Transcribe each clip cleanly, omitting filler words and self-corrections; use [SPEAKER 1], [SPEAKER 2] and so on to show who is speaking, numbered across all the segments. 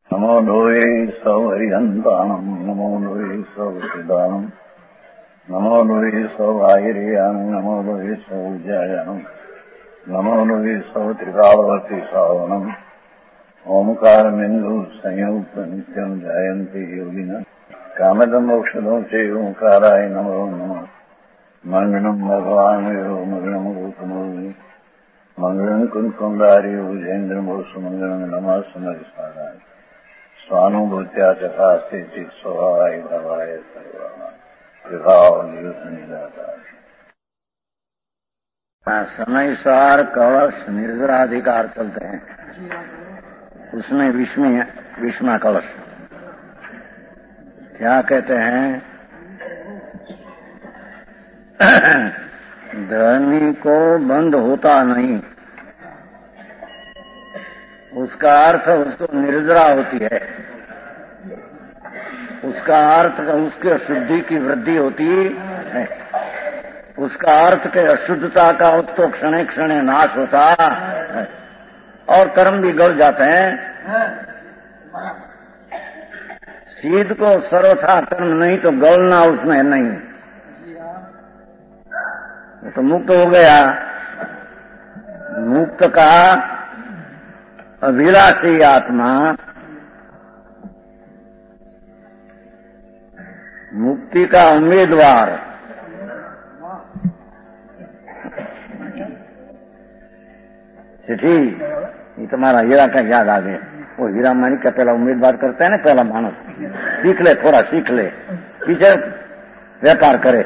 [SPEAKER 1] नमो लोये सौहरिहन्ताणम् नमो लोये सौहृदानम् नमो लोये सौभागिर्यानम् नमो लोये सौज्यायानम् नमो लोये सौत्रिकालवती सावनम् ओंकारमिन्दु संयुक्त नित्यम् जायन्ति योगिनः कामदम् मोक्षदम् च ओंकाराय नमो नमः मङ्गलम् भगवान् यो मङ्गलम् गौतमोऽग्नि मङ्गलम् कुन्कुण्डार्यो जयेन्द्रमोऽस्तु मङ्गलम् नमः समरिसाराय स्वानुभूत्या चकास्ते चित् स्वभावाय भवाय सर्वभाव
[SPEAKER 2] समयसार कलश निर्जराधिकार चलते हैं, उसमें विस्मय कलश क्या कहते हैं? धर्मी को बंद होता नहीं, उसका अर्थ उसको निर्जरा होती है, उसका अर्थ उसके अशुद्धि की वृद्धि होती है, उसका अर्थ के अशुद्धता का उसको क्षणे क्षणे नाश होता है और कर्म भी गल जाते हैं। सीध को सर्वथा कर्म नहीं तो गलना उसमें नहीं, तो मुक्त हो गया। मुक्त का अभिलाषी आत्मा मुक्ति का उम्मीदवार चिट्ठी ये तुम्हारा हीरा का याद आ गया। वो हीरा मानिक का पहला उम्मीदवार करता है ना, पहला मानस सीख ले, थोड़ा सीख ले, पीछे व्यापार करे।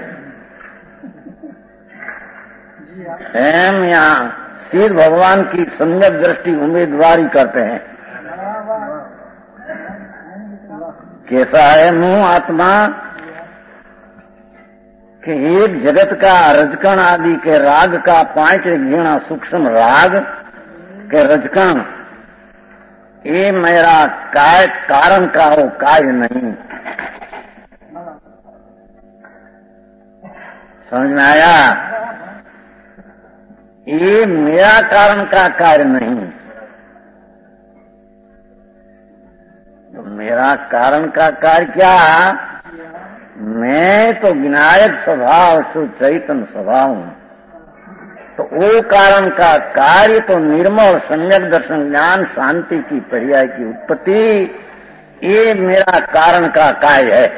[SPEAKER 2] एम यहाँ सीध भगवान की सम्यक दृष्टि उम्मीदवारी करते हैं। कैसा है मुंह आत्मा कि एक जगत का रजकण आदि के राग का 5 गुणा सूक्ष्म राग के रजकण, ये मेरा काय कारण का हो, काय नहीं। समझ में आया? ये मेरा कारण का कार्य नहीं, तो मेरा कारण का कार्य क्या? मैं तो विनायक स्वभाव से चैतन्य स्वभाव हूं, तो वो कारण का कार्य तो निर्मल सम्यक दर्शन ज्ञान शांति की पर्याय की उत्पत्ति, ये मेरा कारण का कार्य है।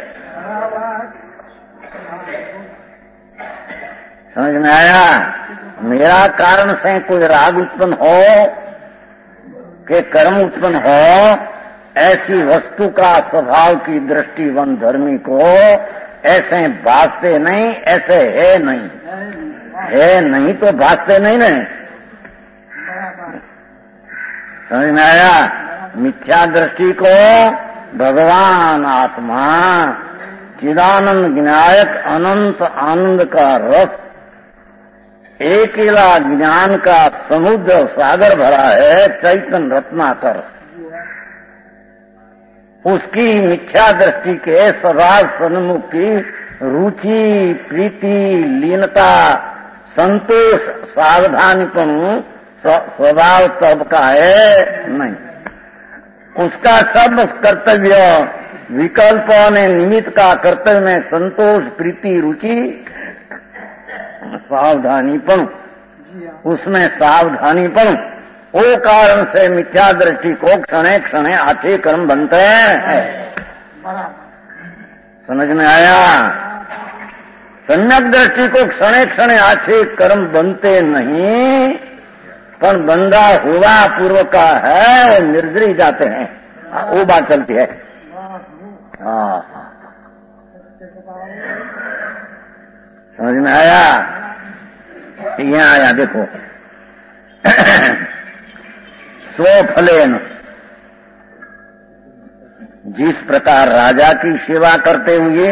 [SPEAKER 2] समझ में आया? मेरा कारण से कोई राग उत्पन्न हो कि कर्म उत्पन्न हो, ऐसी वस्तु का स्वभाव की दृष्टिवन धर्मी को ऐसे भासते नहीं, ऐसे है नहीं, है नहीं तो भासते नहीं न। समझ में आया? मिथ्या दृष्टि को भगवान आत्मा चिदानंद विनायक अनंत आनंद का रस, अकेला ज्ञान का समुद्र सागर भरा है, चैतन्य रत्नाकर, उसकी मिथ्या दृष्टि के स्वभाव सन्मुख की रुचि, प्रीति, लीनता, संतोष, सावधानीपन स्वभाव सबका है नहीं। उसका सब कर्तव्य विकल्प ने निमित्त का कर्तव्य में संतोष, प्रीति, रुचि, सावधानीपन, उसमें सावधानीपन, वो कारण से मिथ्या दृष्टि को क्षणे क्षणे आठे कर्म बनते हैं। समझ में आया? सम्यक दृष्टि को क्षणे क्षणे आठे कर्म बनते नहीं, पर बंदा हुआ पूर्व का है, वो निर्जरी जाते हैं, वो बात चलती है। समझ में आया? यहाँ आया देखो, स्वफलेन, जिस प्रकार राजा की सेवा करते हुए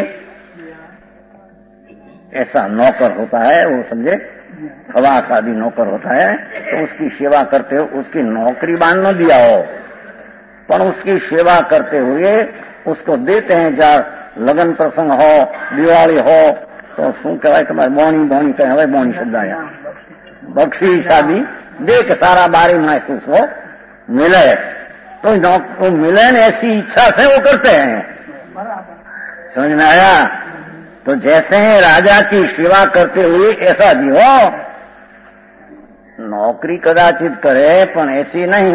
[SPEAKER 2] ऐसा नौकर होता है, वो समझे खवास आदि नौकर होता है, तो उसकी सेवा करते हो, उसकी नौकरी बांध न दिया हो, पर उसकी सेवा करते हुए उसको देते हैं। जब लगन प्रसंग हो, दिवाली हो, तो શું કહેવાય તમારે બોણી બોણી કહે, હવે બોણી શબ્દ આયા, બક્ષી શાદી દે કે સારા બારી માસ उसको मिले, तो मिलन ऐसी इच्छा से वो करते हैं। समझ में आया? तो जैसे राजा की सेवा करते हुए ऐसा जीवो। नौकरी कदाचित करे पण ऐसी नहीं।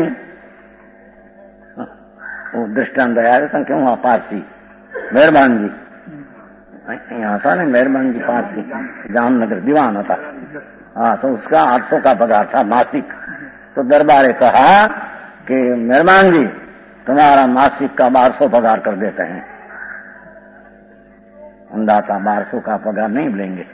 [SPEAKER 2] वो दृष्टांत दया क्यों हुआ? पारसी मेहरबान जी यहाँ था ना, मेहरबान जी पारसी जामनगर दीवान था। हाँ, तो उसका 800 का पगार था मासिक। तो दरबारे कहा कि मेहरबान जी तुम्हारा मासिक का 1200 पगार कर देते हैं। अंदाजा 1200 का पगार नहीं लेंगे।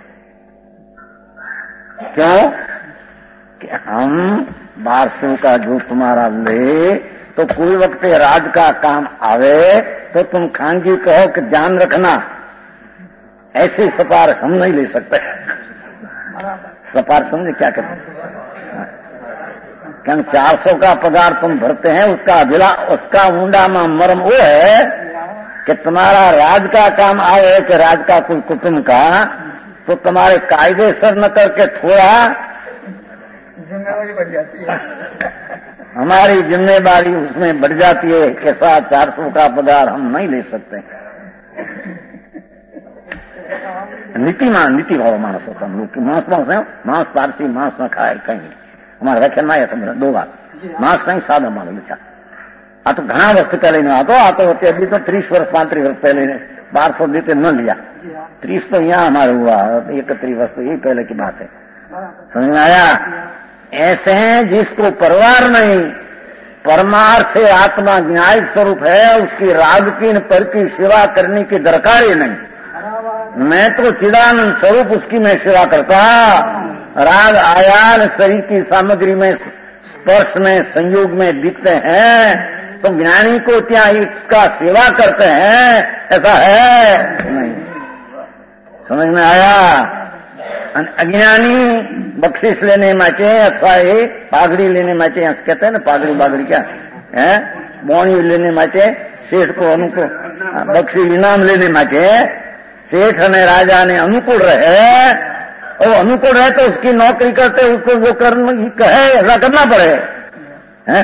[SPEAKER 2] क्यों? कि हम 1200 का जो तुम्हारा ले तो कोई वक्त राज का काम आवे तो तुम खान जी कहो कि ध्यान रखना, ऐसे सिफारिश हम नहीं ले सकते। सिफारिश समझे क्या कहते हैं? क्यों 400 का पगार तुम भरते हैं, उसका ऊंडा में मर्म वो है कि तुम्हारा राज का काम आए कि राज का कोई कुटुंब का, तो तुम्हारे कायदे सर न करके थोड़ा
[SPEAKER 3] जिम्मेवारी बढ़ जाती है।
[SPEAKER 2] हमारी जिम्मेदारी उसमें बढ़ जाती है। कैसा 400 का पगार हम नहीं ले सकते। नीति भाव मानस होता हम लोग मांस पारसी मांस न खाए कहीं। हमारे व्याख्यान में आया था 2 बार मांस नहीं सादा मानो लिखा। आ तो घना वर्ष पहले न आतो अभी तो 30 वर्ष 35 वर्ष पहले 1200 देते न लिया। 30 तो यहाँ हमारे हुआ, 31 वर्ष तो यही पहले की बात है। समझ में आया? ऐसे हैं जिसको परवार नहीं, परमार्थ आत्मा न्याय स्वरूप है, उसकी राग की पर की सेवा करने की दरकार ही नहीं। मैं तो चिदानंद स्वरूप उसकी मैं सेवा करता। राग आयान शरीर की सामग्री में स्पर्श में संयोग में दिखते हैं तो ज्ञानी को क्या इसका सेवा करते हैं? ऐसा है नहीं। समझ में आया? अज्ञानी बख्शिश लेने माचे अथवा ये पागड़ी लेने माचे, कहते हैं ना पागड़ी बागड़ी क्या है, बोणी लेने माचे सेठ को अनुकूल बख्शी इनाम लेने माचे सेठ ने राजा ने अनुकूल रहे, और अनुकूल रहे तो उसकी नौकरी करते उसको वो करना कहे ऐसा करना पड़े हैं?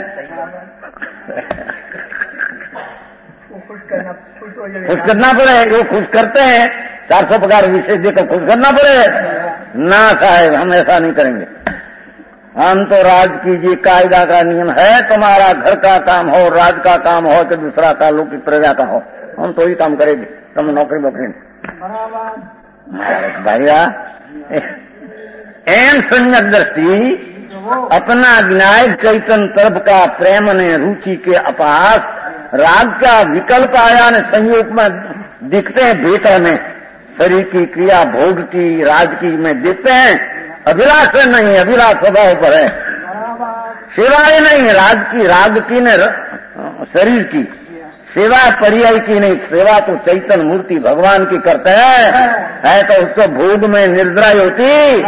[SPEAKER 2] खुश करना पड़े। वो खुश करते हैं 400 पगार विशेष देकर खुश करना पड़े ना साहेब, हम ऐसा नहीं करेंगे। हम तो राज कीजिए, कायदा का नियम है, तुम्हारा घर का काम हो, राज का काम हो कि दूसरा का लोग की प्रजा का हो, हम तो ही काम करेंगे, तुम नौकरी बकरी भैया। एम सम्यक दृष्टि अपना ज्ञान चैतन्य तरफ का प्रेम ने रुचि के अपास राग का विकल्प आयान संयोग में दिखते हैं। भीतर में शरीर की क्रिया भोग की राज की में दिखते हैं। अभिलाष से नहीं, अभिलाष स्वभाव पर है, सेवा ही नहीं। राग की ने शरीर की सेवा पर्याय की नहीं, सेवा तो चैतन्य मूर्ति भगवान की करते है तो उसको भोग में निर्द्राय होती।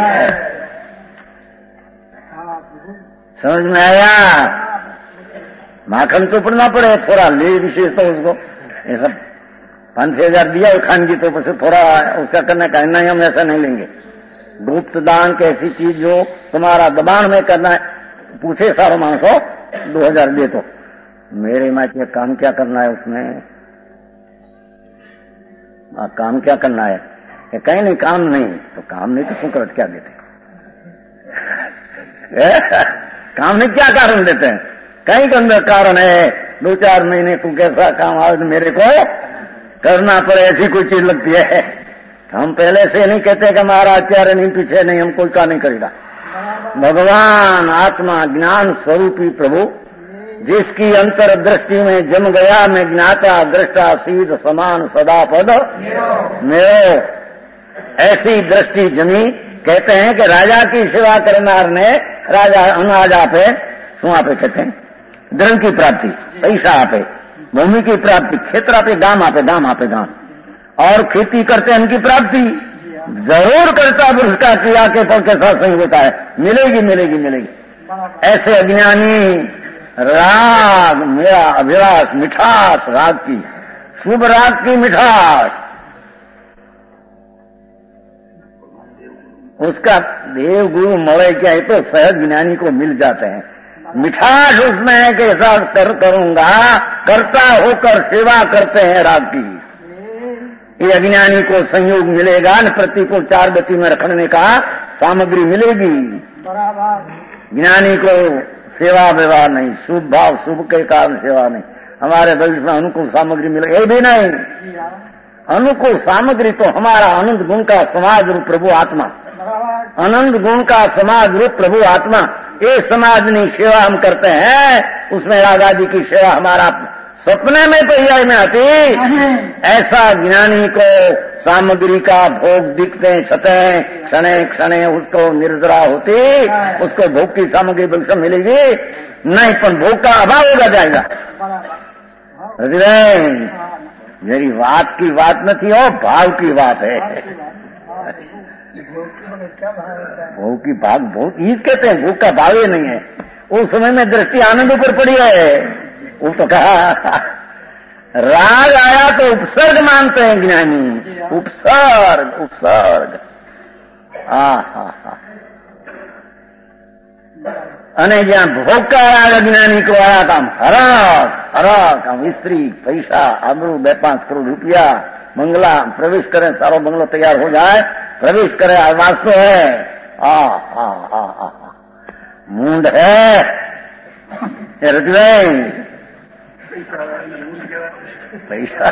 [SPEAKER 2] समझ में आया? माखन चोपड़ना पड़े थोड़ा ले विशेष तो उसको ये सब 5-6 हजार दिया खान जी तो फिर थोड़ा उसका करना का नहीं, हम ऐसा नहीं लेंगे। गुप्त दान की ऐसी चीज जो तुम्हारा दबान में करना है, पूछे सारो मानसो 2000 दे तो मेरे माचे काम क्या करना है उसमें, काम क्या करना है? कहीं नहीं काम नहीं, तो काम नहीं तो क्यों कर क्या देते काम नहीं क्या कारण देते हैं? कहीं के अंदर कारण है, 2-4 महीने तू कैसा काम आवे तो मेरे को करना पड़े, ऐसी कोई चीज लगती है। हम पहले से नहीं कहते कि हमारा आचार्य नहीं पीछे नहीं, हम कोई का नहीं करेगा। भगवान आत्मा ज्ञान स्वरूपी प्रभु जिसकी अंतर दृष्टि में जम गया मैं ज्ञाता दृष्टा सीध समान सदा पद मेरो, ऐसी दृष्टि जमी। कहते हैं कि राजा की सेवा करनार ने राजा अनाज आपे શું આપે कहते हैं धन की प्राप्ति, पैसा आपे, भूमि की प्राप्ति, क्षेत्र आपे, गांव आपे, गांव आपे गांव, और खेती करते हैं उनकी प्राप्ति जरूर करता पुरुष का क्रिया के फल के साथ सही होता है, मिलेगी मिलेगी मिलेगी। ऐसे अज्ञानी राग मेरा अभिलाष मिठास राग की, शुभ राग की मिठास, उसका देव गुरु मले क्या है तो सहज ज्ञानी को मिल जाते हैं। मिठास उसमें है कि ऐसा करूंगा, करता होकर सेवा करते हैं राग की। ये अज्ञानी को संयोग मिलेगा न, प्रतिकूल चार गति में रखने का सामग्री मिलेगी। ज्ञानी को सेवा व्यवहार नहीं, शुभ भाव शुभ के कारण सेवा नहीं। हमारे भविष्य में अनुकूल सामग्री मिले, ये भी नहीं। अनुकूल सामग्री तो हमारा अनंत गुण का समाज रूप प्रभु आत्मा, अनंत गुण का समाज रूप प्रभु आत्मा, ये समाजनी सेवा हम करते हैं। उसमें राग आदि की सेवा हमारा सपने में पर्याय में आती। ऐसा ज्ञानी को सामग्री का भोग दिखते छते क्षणे क्षणे उसको निर्जरा होती, उसको भोग की सामग्री भविष्य मिलेगी नहीं, पर भोग का अभाव होगा जाएगा। मेरी बात की बात नहीं हो, भाव की बात है। भोग की भाग बहुत ईज कहते हैं, भोग का भाव ही नहीं है। उस समय में दृष्टि आनंद ऊपर पड़ी है। वो तो कहा राग आया तो उपसर्ग मानते हैं ज्ञानी, उपसर्ग उपसर्ग। अने ज्ञान भोग का राग अज्ञानी को आया काम हराक हराक काम, स्त्री पैसा आबरू 2-5 करोड़ रुपया बंगला, प्रवेश करें सारो बंगलो तैयार हो जाए, प्रवेश करे आवाज तो है। मूंड है हृदय पैसा।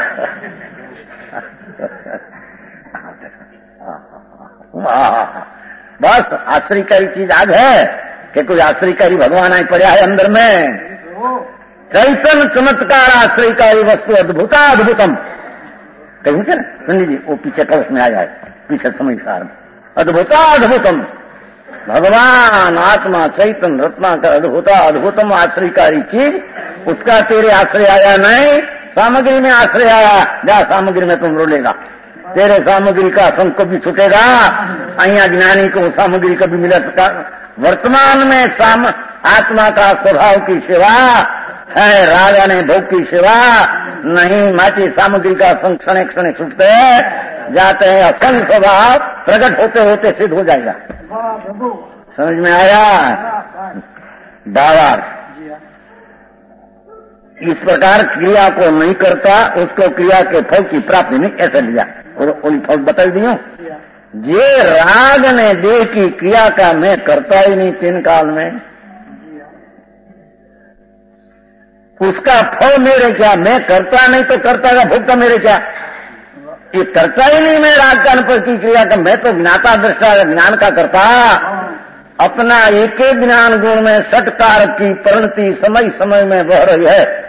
[SPEAKER 2] बस आश्रयकारी चीज आज है कि कोई आश्रयकारी भगवान आई पड़ा है अंदर में। चैतन्य चमत्कार आश्रयकारी वस्तु अद्भुता अद्भुतम कहीं से सुनिए जी, वो पीछे कलश में आ जाए, पीछे समय सार में अद्भुता अद्भुतम भगवान आत्मा चैतन्य रत्नाकर अद्भुता अद्भुतम आश्रयकारी चीज, उसका तेरे आश्रय आया नहीं, सामग्री में आश्रय आया। जा सामग्री में तुम रोलेगा, तेरे सामग्री का संग कभी छूटेगा। अहिया ज्ञानी को सामग्री कभी मिला सकता। वर्तमान में आत्मा का स्वभाव की सेवा है, राजा ने भोग की सेवा नहीं। माटी सामग्री का संग क्षण क्षण छूटते जाते हैं, असंग स्वभाव प्रकट होते होते सिद्ध हो जाएगा। समझ में आया? भावार्थ इस प्रकार क्रिया को नहीं करता, उसको क्रिया के फल की प्राप्ति नहीं, ऐसा लिया। और उन फल बता दियो, जे राग ने देह की क्रिया का मैं करता ही नहीं 3 काल में, उसका फल मेरे क्या? मैं करता नहीं तो करता का भोगता मेरे क्या? ये करता ही नहीं मैं राग का पर की क्रिया का, मैं तो ज्ञाता दृष्टा ज्ञान का करता। अपना एक एक ज्ञान गुण में षटकार की परिणति समय समय में बह रही है।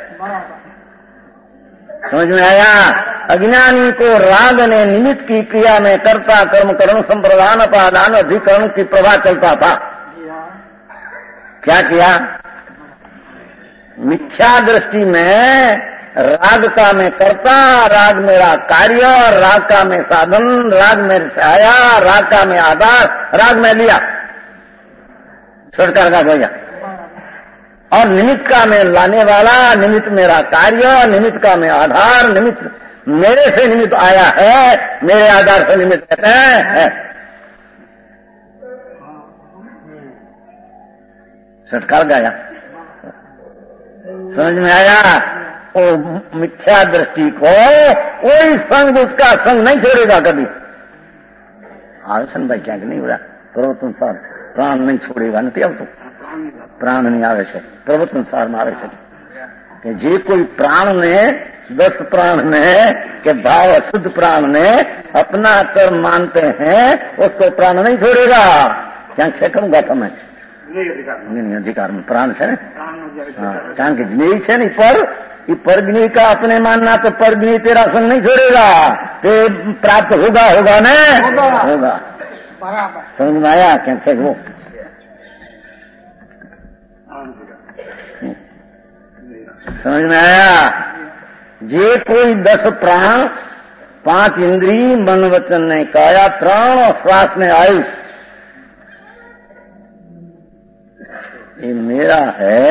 [SPEAKER 2] समझ में आया? अज्ञानी को राग ने निमित्त की क्रिया में कर्ता कर्म करण संप्रदान अपादान अधिकरण की प्रवाह चलता था। क्या किया? मिथ्या दृष्टि में राग का मैं करता, राग मेरा कार्य, राग का मैं साधन, राग मेरे से आया, राग का मैं आधार, राग में लिया, षटकार का गया। और निमित्त का मैं लाने वाला, निमित्त मेरा कार्य, निमित्त का मैं आधार, निमित्त मेरे से निमित्त आया है, मेरे आधार से निमित्त कहते हैं। षटकार गाया। समझ में आया? वो मिथ्या दृष्टि को कोई संग, उसका संग नहीं छोड़ेगा कभी। आवेशन भाई क्या नहीं हो रहा? प्रवर्तन सार प्राण नहीं छोड़ेगा नहीं। अब तो प्राण नहीं आवश्यक, प्रवर्तन सार में आवश्यक कि जे कोई प्राण ने 10 प्राण ने के भाव अशुद्ध प्राण ने अपना कर्म मानते हैं, उसको प्राण नहीं छोड़ेगा। क्या करूंगा तो मैं नहीं अधिकार में प्राण है। કારણ કે જ્ઞેય છે ને परज्ञ का अपने मानना, तो परज्ञ तेरा संग नहीं छोड़ेगा, तो प्राप्त होगा होगा न होगा। समझ में आया? कैसे वो समझ में आया? जे कोई 10 प्राण 5 इंद्री मन वचन ने काया 3 और श्वास ने आयुष, ये मेरा है,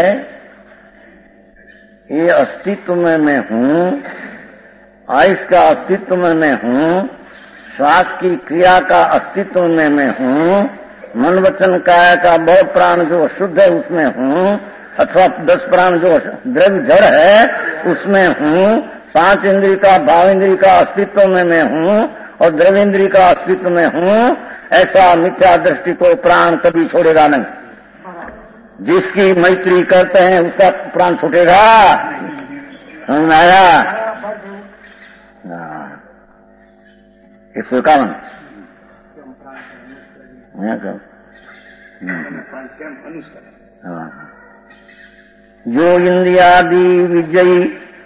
[SPEAKER 2] ये अस्तित्व में मैं हूं, आयुष का अस्तित्व में मैं हूं, श्वास की क्रिया का अस्तित्व में मैं हूं, मन वचन काया का बहुत प्राण जो शुद्ध है उसमें हूं, अथवा 10 प्राण जो द्रव्य जड़ है उसमें हूँ, 5 इंद्रिय का भाव इंद्रिय का अस्तित्व में मैं हूँ और द्रव्येंद्रिय का अस्तित्व में हूँ, ऐसा मिथ्या दृष्टि को प्राण कभी छोड़ेगा नहीं। जिसकी मैत्री करते हैं उसका प्राण छूटेगा। समझ में आया? 151 जो इंद्रियादि विजयी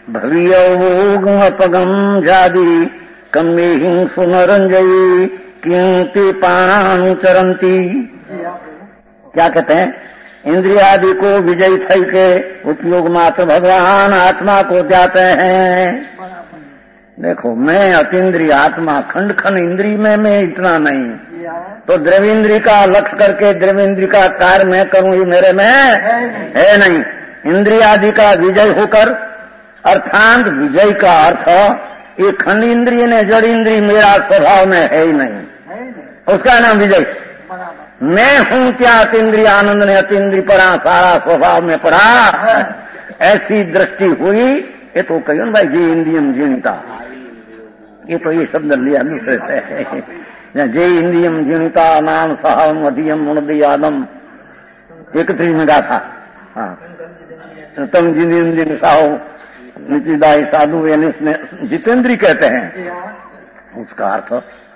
[SPEAKER 2] भवियोगम जादी कम्मे हिंसु नरंजयी किंति प्राणानि चरंती। क्या कहते हैं? इंद्रियादि को विजयी थई के उपयोग मात्र भगवान आत्मा को जाते हैं। देखो, मैं अतीन्द्रिय आत्मा, खंड खंड इंद्रिय में मैं इतना नहीं, तो द्रव्येंद्रिय का लक्ष्य करके द्रव्येंद्रिय का कार्य मैं करूं, ये मेरे में है नहीं। इंद्रियादि का विजय होकर, अर्थात विजय का अर्थ ये खंड इंद्रिय ने जड़ इंद्रिय मेरा स्वभाव में है ही नहीं, उसका नाम विजय। मैं हूं क्या अतीन्द्रिय आनंद ने अतीन्द्रिय पढ़ा, सारा स्वभाव में पढ़ा, ऐसी दृष्टि हुई। ये तो कहियो ना भाई, जे इंद्रियम जीनिता, ये तो ये शब्द लिया दूसरे से। जे इंद्रियम जीनिता नाम सहम अधियम मुणदियादम, 31 में गा था। हाँ, तम जिंद्रियम साहो निचिदाई साधु जितेंद्री कहते हैं। उसका अर्थ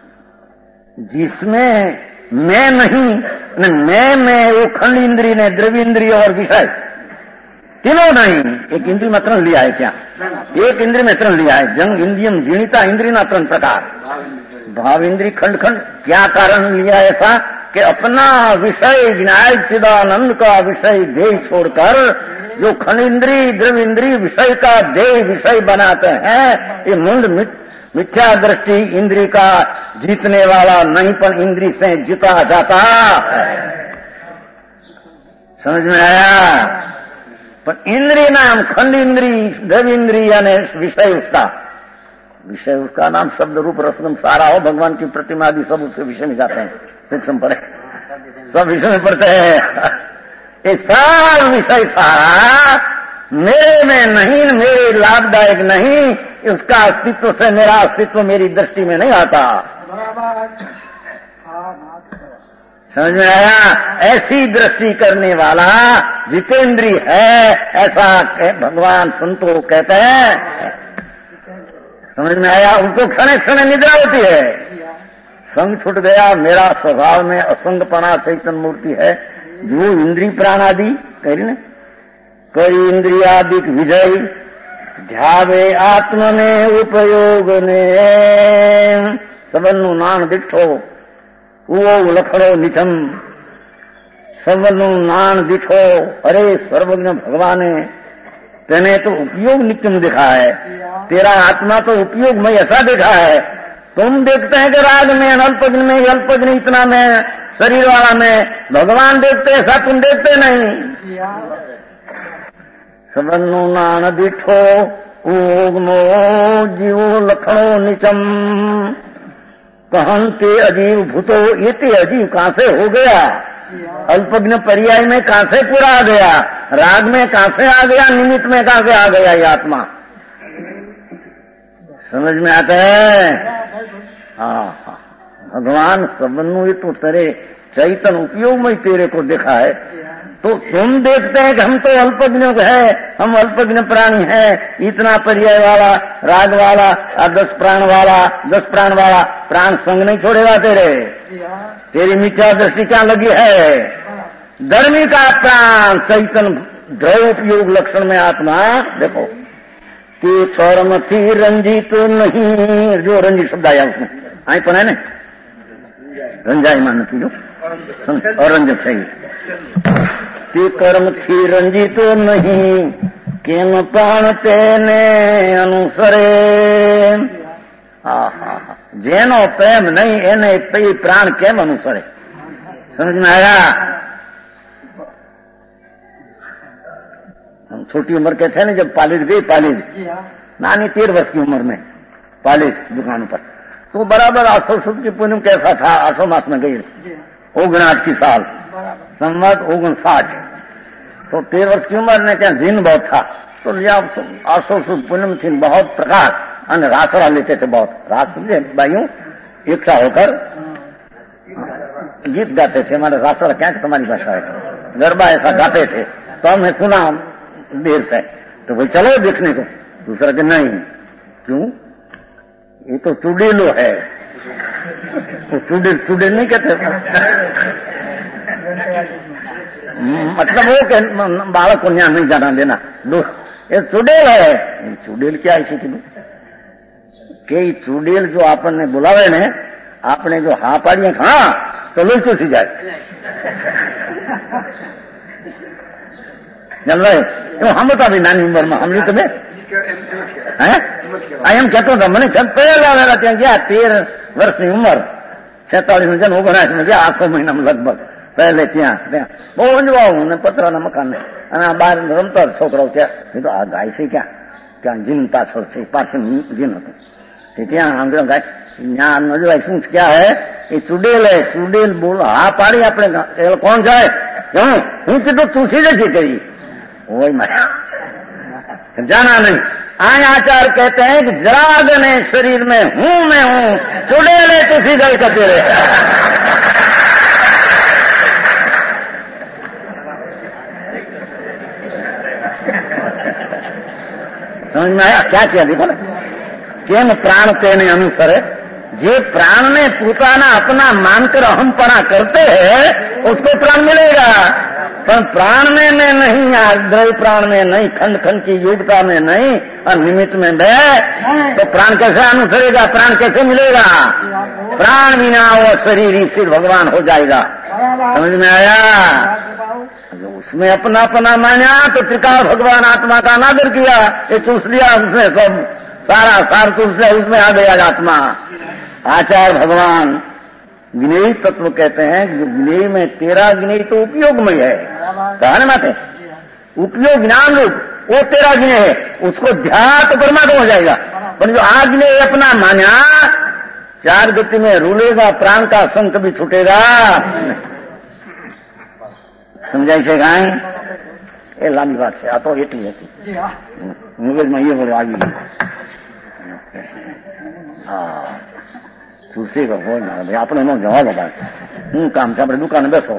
[SPEAKER 2] जिसमें मैं नहीं, न मैं वो खंड इंद्रिय ने द्रव्य इंद्रिय और विषय तीनों नहीं। एक इंद्रिय मात्र लिया है क्या? एक इंद्रिय मात्र लिया है। जंग इंद्रियम जीनिता इंद्रिय मात्र प्रकार, भाव इंद्रिय खंड खंड। क्या कारण लिया ऐसा कि अपना विषय विनायक चिदानंद का विषय देह छोड़कर जो खंड इंद्रिय द्रव्य इंद्रिय विषय का देह विषय बनाते हैं, ये मुंड मिथ्या दृष्टि इंद्रिय का जीतने वाला नहीं, पर इंद्रिय से जीता जाता। समझ में आया? पर इंद्रिय नाम खंड इंद्रिय द्रव्य इंद्रिय यानी विषय उसका नाम शब्द रूप रसम सारा हो, भगवान की प्रतिमा आदि सब उसके विषय में जाते हैं। शिक्षण पढ़े, सब विषय में पढ़ते हैं। ये सारा विषय सारा मेरे में नहीं, मेरे लाभदायक नहीं, उसका अस्तित्व से मेरा अस्तित्व मेरी दृष्टि में नहीं आता। समझ में आया? ऐसी दृष्टि करने वाला जितेंद्रिय है, ऐसा भगवान संतो कहते हैं। समझ में आया? उसको क्षण क्षण निद्रा होती है, संग छूट गया। मेरा स्वभाव में असंगपणा चैतन्य मूर्ति है, जो इंद्रिय प्राण आदि कह रही ना, कई इंद्रियादिक विजय ध्यावे आत्म में उपयोग ने सबनु नान दिठो वो लखड़ो निथम। सबनु नान दिठो, अरे सर्वज्ञ भगवाने तेने तो उपयोग नित्यम दिखा है, तेरा आत्मा तो उपयोग में ऐसा देखा है। तुम देखते हैं कि राग में अल्पज्ञ में, अल्पज्ञ इतना में, शरीर वाला में, भगवान देखते ऐसा तुम देखते नहीं। सबनु नान दिठो उगमो जीवो लखणो निचम। कहते अजीव भूतो, ये ते अजीव कहां से हो गया? अल्पज्ञ पर्याय में कहां से पूरा आ गया? राग में कहां से आ गया? निमित्त में कहां से आ गया ये आत्मा? समझ में आता है? हाँ, भगवान सबनु तो तेरे चैतन्य उपयोग में तेरे को देखा है। तो तुम देखते हैं कि हम तो अल्पज्ञ है, हम अल्पज्ञ प्राणी हैं, इतना पर्याय वाला, राग वाला, 10 प्राण वाला, 10 प्राण वाला प्राण संग नहीं छोड़ेगा तेरे। तेरी मिथ्या दृष्टि क्या लगी है? धर्मी का प्राण चैतन्य द्रव उपयोग लक्षण में आत्मा। देखो कि कर्म थी रंजित नहीं, जो रंजित शब्द आया उसमें आई पण है ना, रंजाई मान थी जो और रंजक है। ते कर्म थी रंजित नहीं, केम प्राण तेने अनुसरे। जेनो प्रेम नहीं एने प्राण केम अनुसरे? समझ में आया? हम छोटी उम्र के थे ना, जब पालिज गई, पालिज नानी 13 वर्ष की उम्र में पालिज दुकान पर, तो बराबर आसो शुद्ध की पूनम कैसा था, आसो मास में गई 59 की साल, संवत 59। तो 13 वर्ष की उम्र ने क्या जीन बहुत था, तो लिया 800 पूनम थी बहुत प्रकार અને रासड़ा लेते थे बहुत। रास समझे भाइयों, एकता होकर गीत गाते थे। हमारे रासड़ा क्या तुम्हारी भाषा है, गरबा ऐसा गाते थे। तो हमने सुना देर से, तो भाई चलो देखने को। दूसरा कि नहीं, क्यों, ये तो चुड़ेलो है। तो चुड़ेल नहीं कहते, मतलब वो के बालक को यहाँ नहीं जाना देना, ये चुड़ेल है। चुड़ेल क्या है કે ચુડેલ જો આપણને બોલાવે ને, આપણે જો હા પાડીએ હા તો લોહી ચૂસી જાય। સાંભળતા ભાઈ નાની ઉંમરમાં સાંભળ્યું તમે? હે એમ કહેતો હતો મને, પહેલા વહેલા ત્યાં ગયા 13 વર્ષની ઉંમર, 46 જન 79 ગયા, 800 મહિનામાં લગભગ પહેલે ત્યાં બહુ અંજવાવું ને પતરાના મકાન ને, અને આ બહાર રમતા છોકરાઓ ત્યાં તો આ ગાય છે ક્યાં, ત્યાં જીન પાછળ છે, પાસે જીન હતું ત્યાં આંગળો ગાય ત્યાં નજવાય શું ક્યાં હે, એ ચુડેલ હે। ચુડેલ બોલો હા પાડી આપણે, કોણ જાય હું કીધું તું સીધે सी कही वही मारा जाना नहीं। आय आचार कहते हैं कि जराग ने शरीर में हूं मैं हूं, चुड़ेले तो सीधे कहते रहे। समझ में आया क्या किया? देखो ना केम प्राण तेने अनुसरे, जे प्राण ने पोताना अपना मानकर अहमपना करते हैं उसको प्राण मिलेगा, पर प्राण में नहीं, द्रव्य प्राण में नहीं, खंड खंड की योग्यता में नहीं, और निमित्त में बह तो प्राण कैसे अनुसरेगा, प्राण कैसे मिलेगा? प्राण बिना वो शरीर ही सिर्फ भगवान हो जाएगा। समझ में आया? उसमें अपना अपना माना तो त्रिकाल भगवान आत्मा का अनादर किया, ये चूस लिया उसने, सब सारा सार चूस लिया, उसमें आ गया आत्मा। आचार्य भगवान ज्ञेय तत्व कहते हैं, जो ज्ञेय में 13 ज्ञेय तो उपयोगमय है, कहने माते उपयोग ज्ञान रूप वो 13 ज्ञेय है, उसको ध्यान तो परमात्मा हो जाएगा। पर जो आज्ञेय अपना माना 4 गति में रूलेगा, प्राण का संग कभी छूटेगा। समझाई છે કાંઈ? એ લાંબી વાત છે, આ તો એટલી હતી મગજમાં એ બધું આવી ગયું। હા ચૂસે હોય ને ભાઈ, આપણે એનો જવાબ અપાય શું કામ છે, આપણે દુકાને બેસો,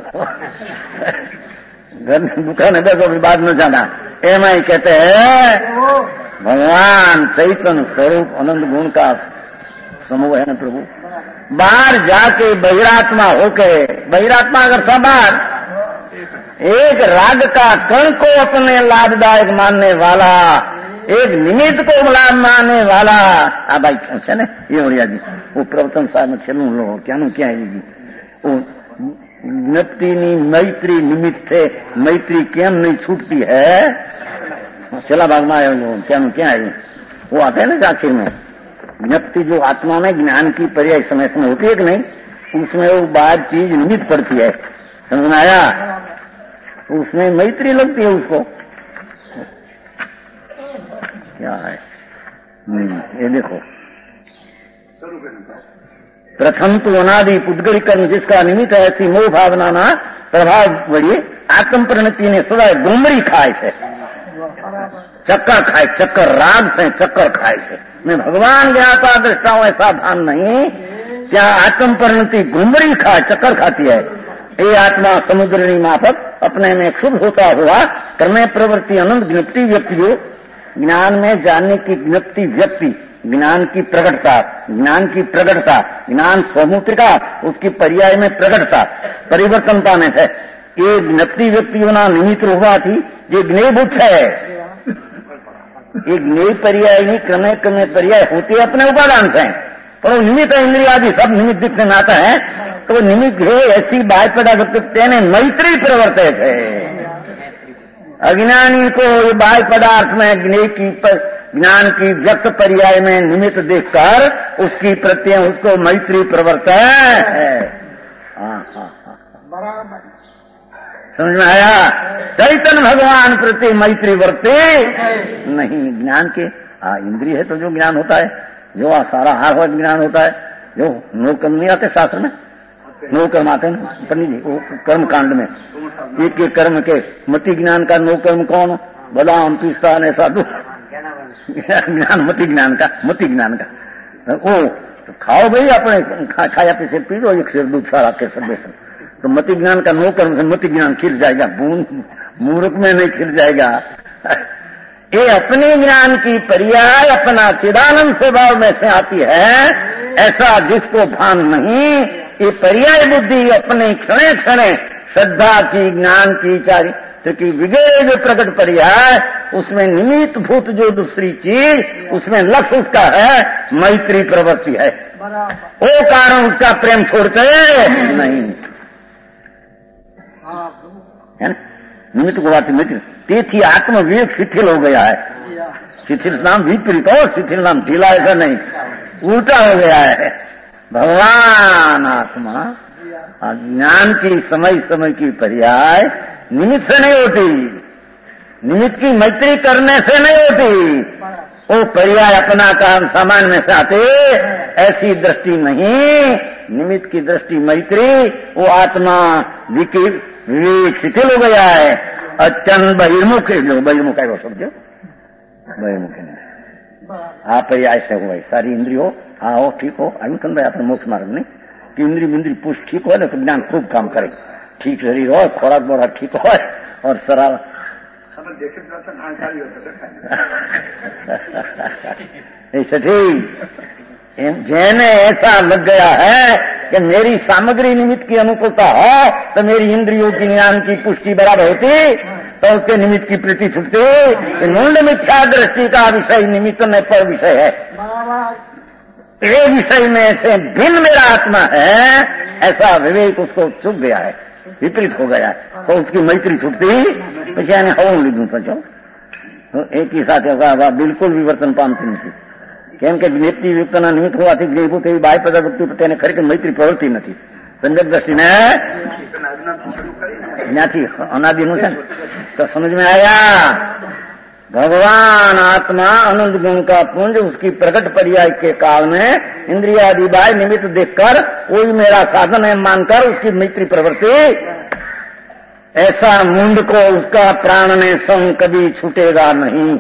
[SPEAKER 2] ઘરની દુકાને બેસો, બાદ ન જાના। એમાં કહેते हैं भगवान चैतन्य स्वरूप अनंत गुण का समूह है ना प्रभु। बाहर जाके बहिरात्मा होके, बहिरात्मा अगर बाहर एक राग का कण को अपने लाभदायक मानने वाला, एक निमित्त को लाभ मानने वाला, आ भाई છે ને એ ઓરિયાજી वो प्रवचन साहब में છેલ્લું લો ક્યાંનું ક્યાં આવી वो જ્ઞપ્તિની મૈત્રી નિમિત્ત છે, મૈત્રી કેમ नहीं छूटती है, છેલ્લા ભાગમાં આવ્યો ક્યાંનું ક્યાં આવી वो आता है ना आखिर में। ज्ञप्ति जो आत्मा में ज्ञान की पर्याय समय में होती है कि नहीं, उसमें वो बाहर चीज निमित्त पड़ती है। समझ में आया? उसमें मैत्री लगती है उसको। क्या है ये देखो, प्रथम तो अनादि पुद्गलीकरण जिसका निमित्त है, ऐसी मोह भावना ना प्रभाव बढ़िए आत्म परिणति ने सदा गुमरी खाए છે, चक्कर खाए, चक्कर राग से चक्कर खाए છે। मैं भगवान ज्ञाता दृष्टाओं ऐसा भान नहीं, क्या आत्म परिणति गुमरी खाए, चक्कर खाती है। ये आत्मा समुद्रनी माफक अपने में क्षुब्ध होता हुआ करने प्रवृत्ति अनंत ज्ञप्ति व्यक्तियों, ज्ञान में जानने की ज्ञप्ति व्यक्ति, ज्ञान की प्रकटता, ज्ञान की प्रकटता, ज्ञान स्वमूत्रिका उसकी पर्याय में प्रकटता परिवर्तन पाने से ये ज्ञप्ति व्यक्तियों ना निमित्त हुआ थी, ये ज्ञेयभूत है। ये ज्ञेय पर्याय नहीं, क्रमे क्रमे पर्याय होते अपने उपादान से, पर वो निमित्त इंद्रिय आदि सब निमित्त दिखने में आता है, तो निमित्त है ऐसी बात पैदा करते ने मैत्री प्रवर्ते थे। अज्ञानी को ये बाह्य पदार्थ में ज्ञेय की ज्ञान की व्यक्त पर्याय में निमित्त देखकर उसकी प्रत्यय उसको मैत्री प्रवर्त है। समझ में आया? चैतन्य भगवान प्रति मैत्री वर्ते नहीं। ज्ञान के इंद्रिय है तो जो ज्ञान होता है, जो सारा हार ज्ञान होता है, जो नो कम नहीं आते शास्त्र में, नौ कर्म आते हैं पंडित जी, वो कर्म कांड में एक एक कर्म के मति ज्ञान का नौ कर्म कौन? बादाम पिस्ता ने साधु ज्ञान मति ज्ञान का वो तो खाओ भाई, अपने खाया पीछे पी लो एक शेर दूध सारा के सब तो मति ज्ञान का नौ कर्म से मति ज्ञान खिल जाएगा, मूर्ख में नहीं खिल जाएगा। ये अपने ज्ञान की पर्याय अपना चिदानंद स्वभाव में से आती है, ऐसा जिसको भान नहीं, ये पर्याय बुद्धि अपने क्षणे क्षणे श्रद्धा की ज्ञान की चारित्र की विजय जो प्रकट पर्याय, उसमें निमित्त भूत जो दूसरी चीज, उसमें लक्ष्य उसका है मैत्री प्रवृत्ति है, वो कारण उसका प्रेम छोड़ते नहीं है ना। निमित्त को बात मैत्री तेथी आत्मविवेक शिथिल हो गया है। शिथिल नाम विपरीत हो, शिथिल नाम ढीला, ऐसा नहीं, उल्टा हो गया है। भगवान आत्मा ज्ञान की समय समय की पर्याय निमित्त से नहीं होती, निमित्त की मैत्री करने से नहीं होती, वो पर्याय अपना काम सामान्य में से आते, ऐसी दृष्टि नहीं। निमित्त की दृष्टि मैत्री, वो आत्मा विवेक शिथिल हो गया है, अत्यंत बहिर्मुख है। जो बहिर्मुख है वो समझो, बहिर्मुख है आप ऐसे हो भाई, सारी इंद्रियों आओ ठीक हो, अनुकन भाई अपने मोक्ष मार्ग में कि इंद्री पुष्ट ठीक हो ना तो ज्ञान खूब काम करे, ठीक शरीर हो, खोराक बोरा ठीक हो और सराल ऐसे ठीक जैने ऐसा लग गया है कि मेरी सामग्री निमित्त की अनुकूलता हो तो मेरी इंद्रियों की ज्ञान की पुष्टि बराबर होती, तो उसके निमित्त की प्रीति छुटती। मूल मिथ्या दृष्टि का विषय निमित्त में पर विषय है, ये विषय में से भिन्न मेरा आत्मा है, ऐसा विवेक उसको चुप गया है, विपरीत हो गया है, तो उसकी मैत्री छुटती। यानी हवन लिखूं तो एक ही साथ होगा, बिल्कुल विवर्तन पामती नहीं। કેમ કે જ્ઞેપતિ યુક્તના નિમિત્ત હોવાથી જ્ઞેભૂત એવી બાહ્ય પદાર્થ તેને ખરેખર મૈત્રી પ્રવૃત્તિ નથી. સંજક દ્રષ્ટિને જ્ઞાથી અનાદિનું છે ને તો સમજ में आया। भगवान आत्मा आनंद गुण का पुंज उसकी प्रकट पर्याय के काल में इंद्रियादि बाह्य निमित्त देखकर कोई मेरा साधन है मानकर उसकी मैत्री प्रवृत्ति, ऐसा मुंड को उसका प्राण ने संग कभी छूटेगा नहीं।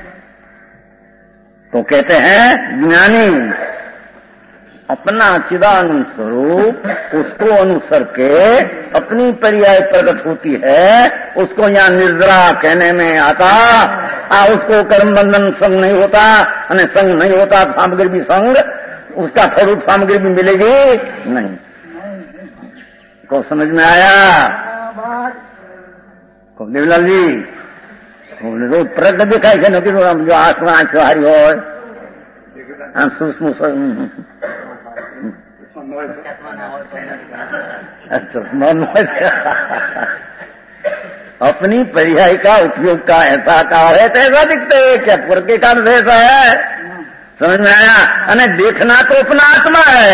[SPEAKER 2] तो कहते हैं ज्ञानी अपना चिदानंद स्वरूप उसको अनुसर के अपनी पर्याय प्रकट होती है, उसको यहाँ निर्जरा कहने में आता, उसको कर्म बंधन संग नहीं होता, અને संग नहीं होता सामग्री भी संग, उसका स्वरूप सामग्री भी मिलेगी नहीं। को समझ में आया? देवलाल जी रोज प्रकट दिखाय છે નથી જો આંખમાં આંખ હારી હોય આમ સૂક્ષ્મ अपनी पर्याय का उपयोग का ऐसा काल है तो ऐसा दिखते है क्या पुर के कारण से ऐसा है, समझ में आया? अने देखना तो अपना आत्मा है,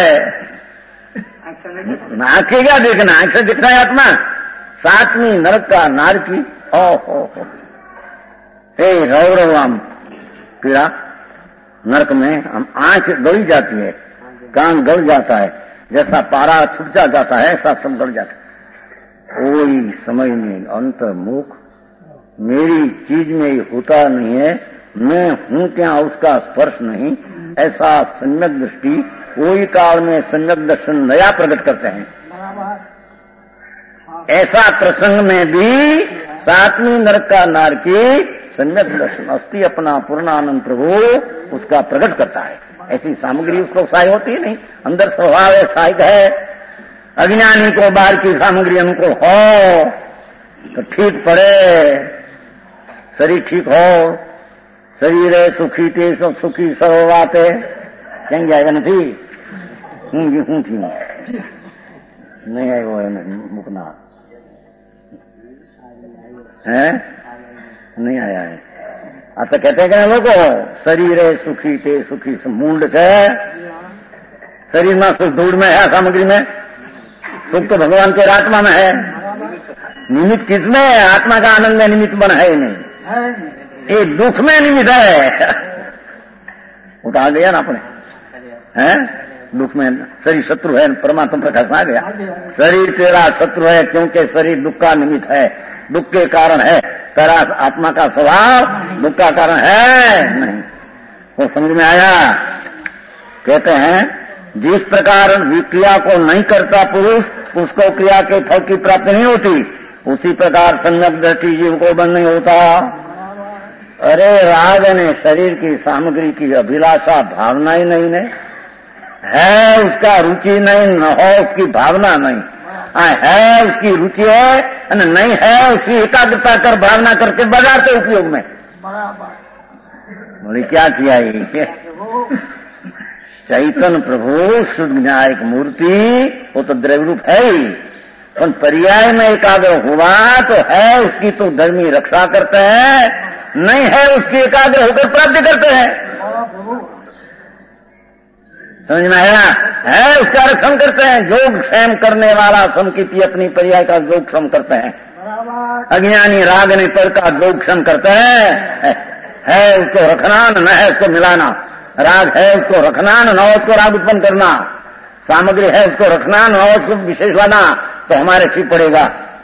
[SPEAKER 2] आंखें क्या देखना, आंख से दिखना है आत्मा। सातवीं नरक का नार की ओहो हे रौरव आम पीड़ा नरक में हम आंख गल जाती है, कान गल जाता है, जैसा पारा छुटा जाता है ऐसा सब गल जाता है। कोई समझ नहीं, अंतर्मुख मेरी चीज में होता नहीं है, मैं हूं क्या उसका स्पर्श नहीं, ऐसा सम्यक दृष्टि कोई काल में सम्यक दर्शन नया प्रकट करते हैं। ऐसा प्रसंग में भी सातवीं नरक का नार की सम्यक दर्शन अस्थि अपना पूर्णानंद प्रभु उसका प्रकट करता है। ऐसी सामग्री उसको सहाय होती है नहीं, अंदर स्वभाव है सहायक है। अज्ञानी को बाहर की सामग्री अनुकूल हो तो ठीक पड़े, शरीर ठीक हो, शरीर है सुखी थे सब सुखी सर्ववाते क्या जाएगा नहीं हूं थी नहीं है वो मुकना है नहीं आया है। अब तो कहते हैं कि लोगों शरीर है सुखी थे सुखी मूड है, शरीर में सुख दूर में है, सामग्री में सुख तो भगवान के आत्मा में है, निमित्त किसमें है? आत्मा का आनंद में निमित्त बन है ही नहीं, ये दुख में निमित्त है। उठा गया ना अपने हैं दुख में शरीर शत्रु है, परमात्मा प्रकाश आ गया। शरीर तेरा शत्रु है क्योंकि शरीर दुख का निमित्त है, दुख के कारण है। तेरा आत्मा का स्वभाव दुख का कारण है नहीं। वो समझ में आया? कहते हैं जिस प्रकार क्रिया को नहीं करता पुरुष उसको क्रिया के फल की प्राप्ति नहीं होती, उसी प्रकार सम्यक दृष्टि जीव को बंद नहीं होता। अरे राग ने शरीर की सामग्री की अभिलाषा भावना ही नहीं है, उसका रुचि नहीं, न हो उसकी भावना नहीं है, उसकी रुचि है नहीं है, उसकी एकाग्रता कर भावना करके बजाते उपयोग में। बोले क्या किया ये? चैतन्य प्रभु शुद्ध न्यायिक मूर्ति वो तो द्रव्य रूप है ही, पर पर्याय में एकाग्र हुआ तो है उसकी तो धर्मी रक्षा करते हैं, नहीं है उसकी एकाग्र होकर प्राप्ति करते हैं। समझ में आया? है उसका रक्षण करते हैं। योग क्षम करने वाला समकीर्ति अपनी पर्याय का योग क्षम करते हैं। अज्ञानी राग ने पर का योग क्षम करते हैं। है उसको रखना न है उसको मिलाना, राग है उसको रखना न हो उसको राग उत्पन्न करना, सामग्री है उसको रखना न हो उसको विशेष लाना, तो हमारे ठीक पड़ेगा।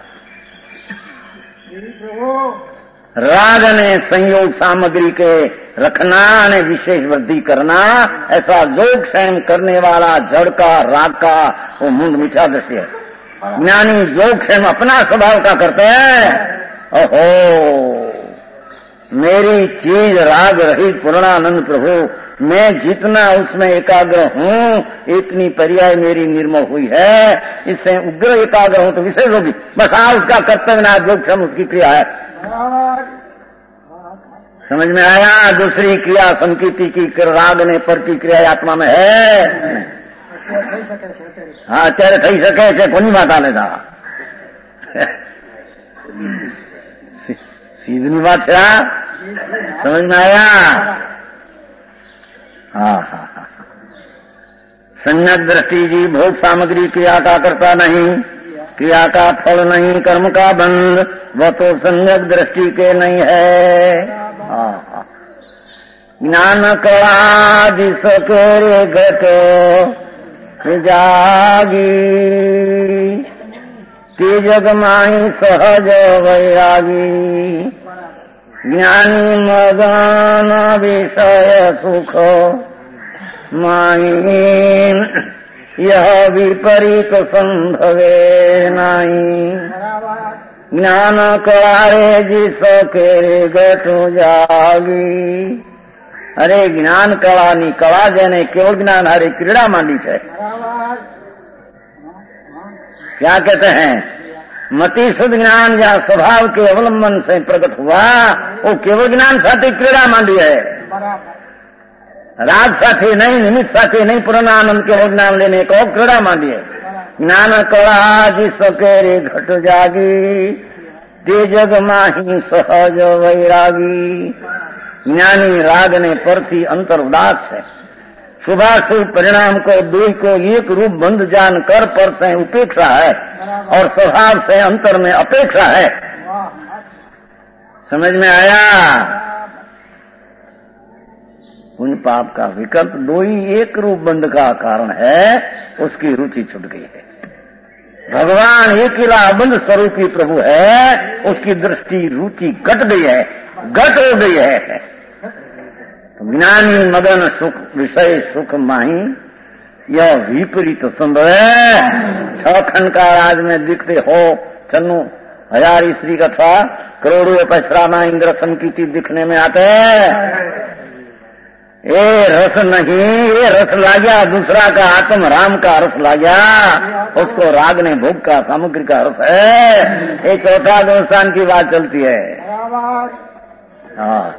[SPEAKER 2] राग ने संयोग सामग्री के रखना ने विशेष वृद्धि करना, ऐसा योग क्षम करने वाला जड़ का राग का वो मुंड मीठा दृष्टि है। ज्ञानी योग क्षम अपना स्वभाव का करते हैं। ओहो मेरी चीज राग रहित पूर्णानंद प्रभु, मैं जितना उसमें एकाग्र हूँ इतनी पर्याय मेरी निर्मल हुई है, इससे उग्र एकाग्र हूँ तो विशेष होगी। बस उसका कर्तव्य ना योग क्षम उसकी क्रिया है। समझ में आया? दूसरी क्रिया संकीर्ति की राग ने पर की क्रिया आत्मा में है। हाँ तेरे थई सके છે કોની વાત આલે था सीधनी बात है। समझ में आया? हाँ हाँ हाँ। संयत दृष्टि जी भोग सामग्री क्रिया का करता नहीं, क्रिया का फल नहीं, कर्म का बंध, वह तो संयत दृष्टि के नहीं है। ज्ञान कला जिसके घट जागी, ते जग माही सहज वैरागी। ज्ञानी मगन विषय सुख माही, यह विपरीत संभवे नहीं। ज्ञान कलारे जिसके घट जागी। अरे ज्ञान कलानी कला जेने केवल ज्ञान हारे क्रीड़ा मांडी है। क्या कहते हैं? मति शुद्ध ज्ञान या स्वभाव के अवलंबन से प्रकट हुआ वो केवल ज्ञान साथी क्रीड़ा मांडी है। राग साथी नहीं, निमित्त साथी नहीं, पूर्णानंद केवल ज्ञान लेने को क्रीड़ा मांडी है। ज्ञान कला जिसके घट जागी, ते जग माही सहज वैरागी। ज्ञानी राग ने परथी अंतर उदास है, शुभाशुभ परिणाम को दुई को एक रूप बंध जान कर पर से उपेक्षा है और स्वभाव से अंतर में अपेक्षा है। समझ में आया? पुण्य पाप का विकल्प दो ही एक रूप बंध का कारण है, उसकी रुचि छूट गई है। भगवान एक ही अबंध स्वरूपी प्रभु है, उसकी दृष्टि रुचि घट गई है, घट हो गई है। ज्ञानी मदन सुख विषय सुख माही, यह विपरीत संभव है। 6 खंड का राज में दिखते हो 96,000 स्त्री कथा, करोड़ों पैसराना इंद्र संकीर्ति दिखने में आते हैं। ये रस नहीं, ये रस ला गया दूसरा का, आत्म राम का रस ला गया, उसको राग ने भोग का सामग्री का रस है। ये चौथा गुणस्थान की बात चलती है। हाँ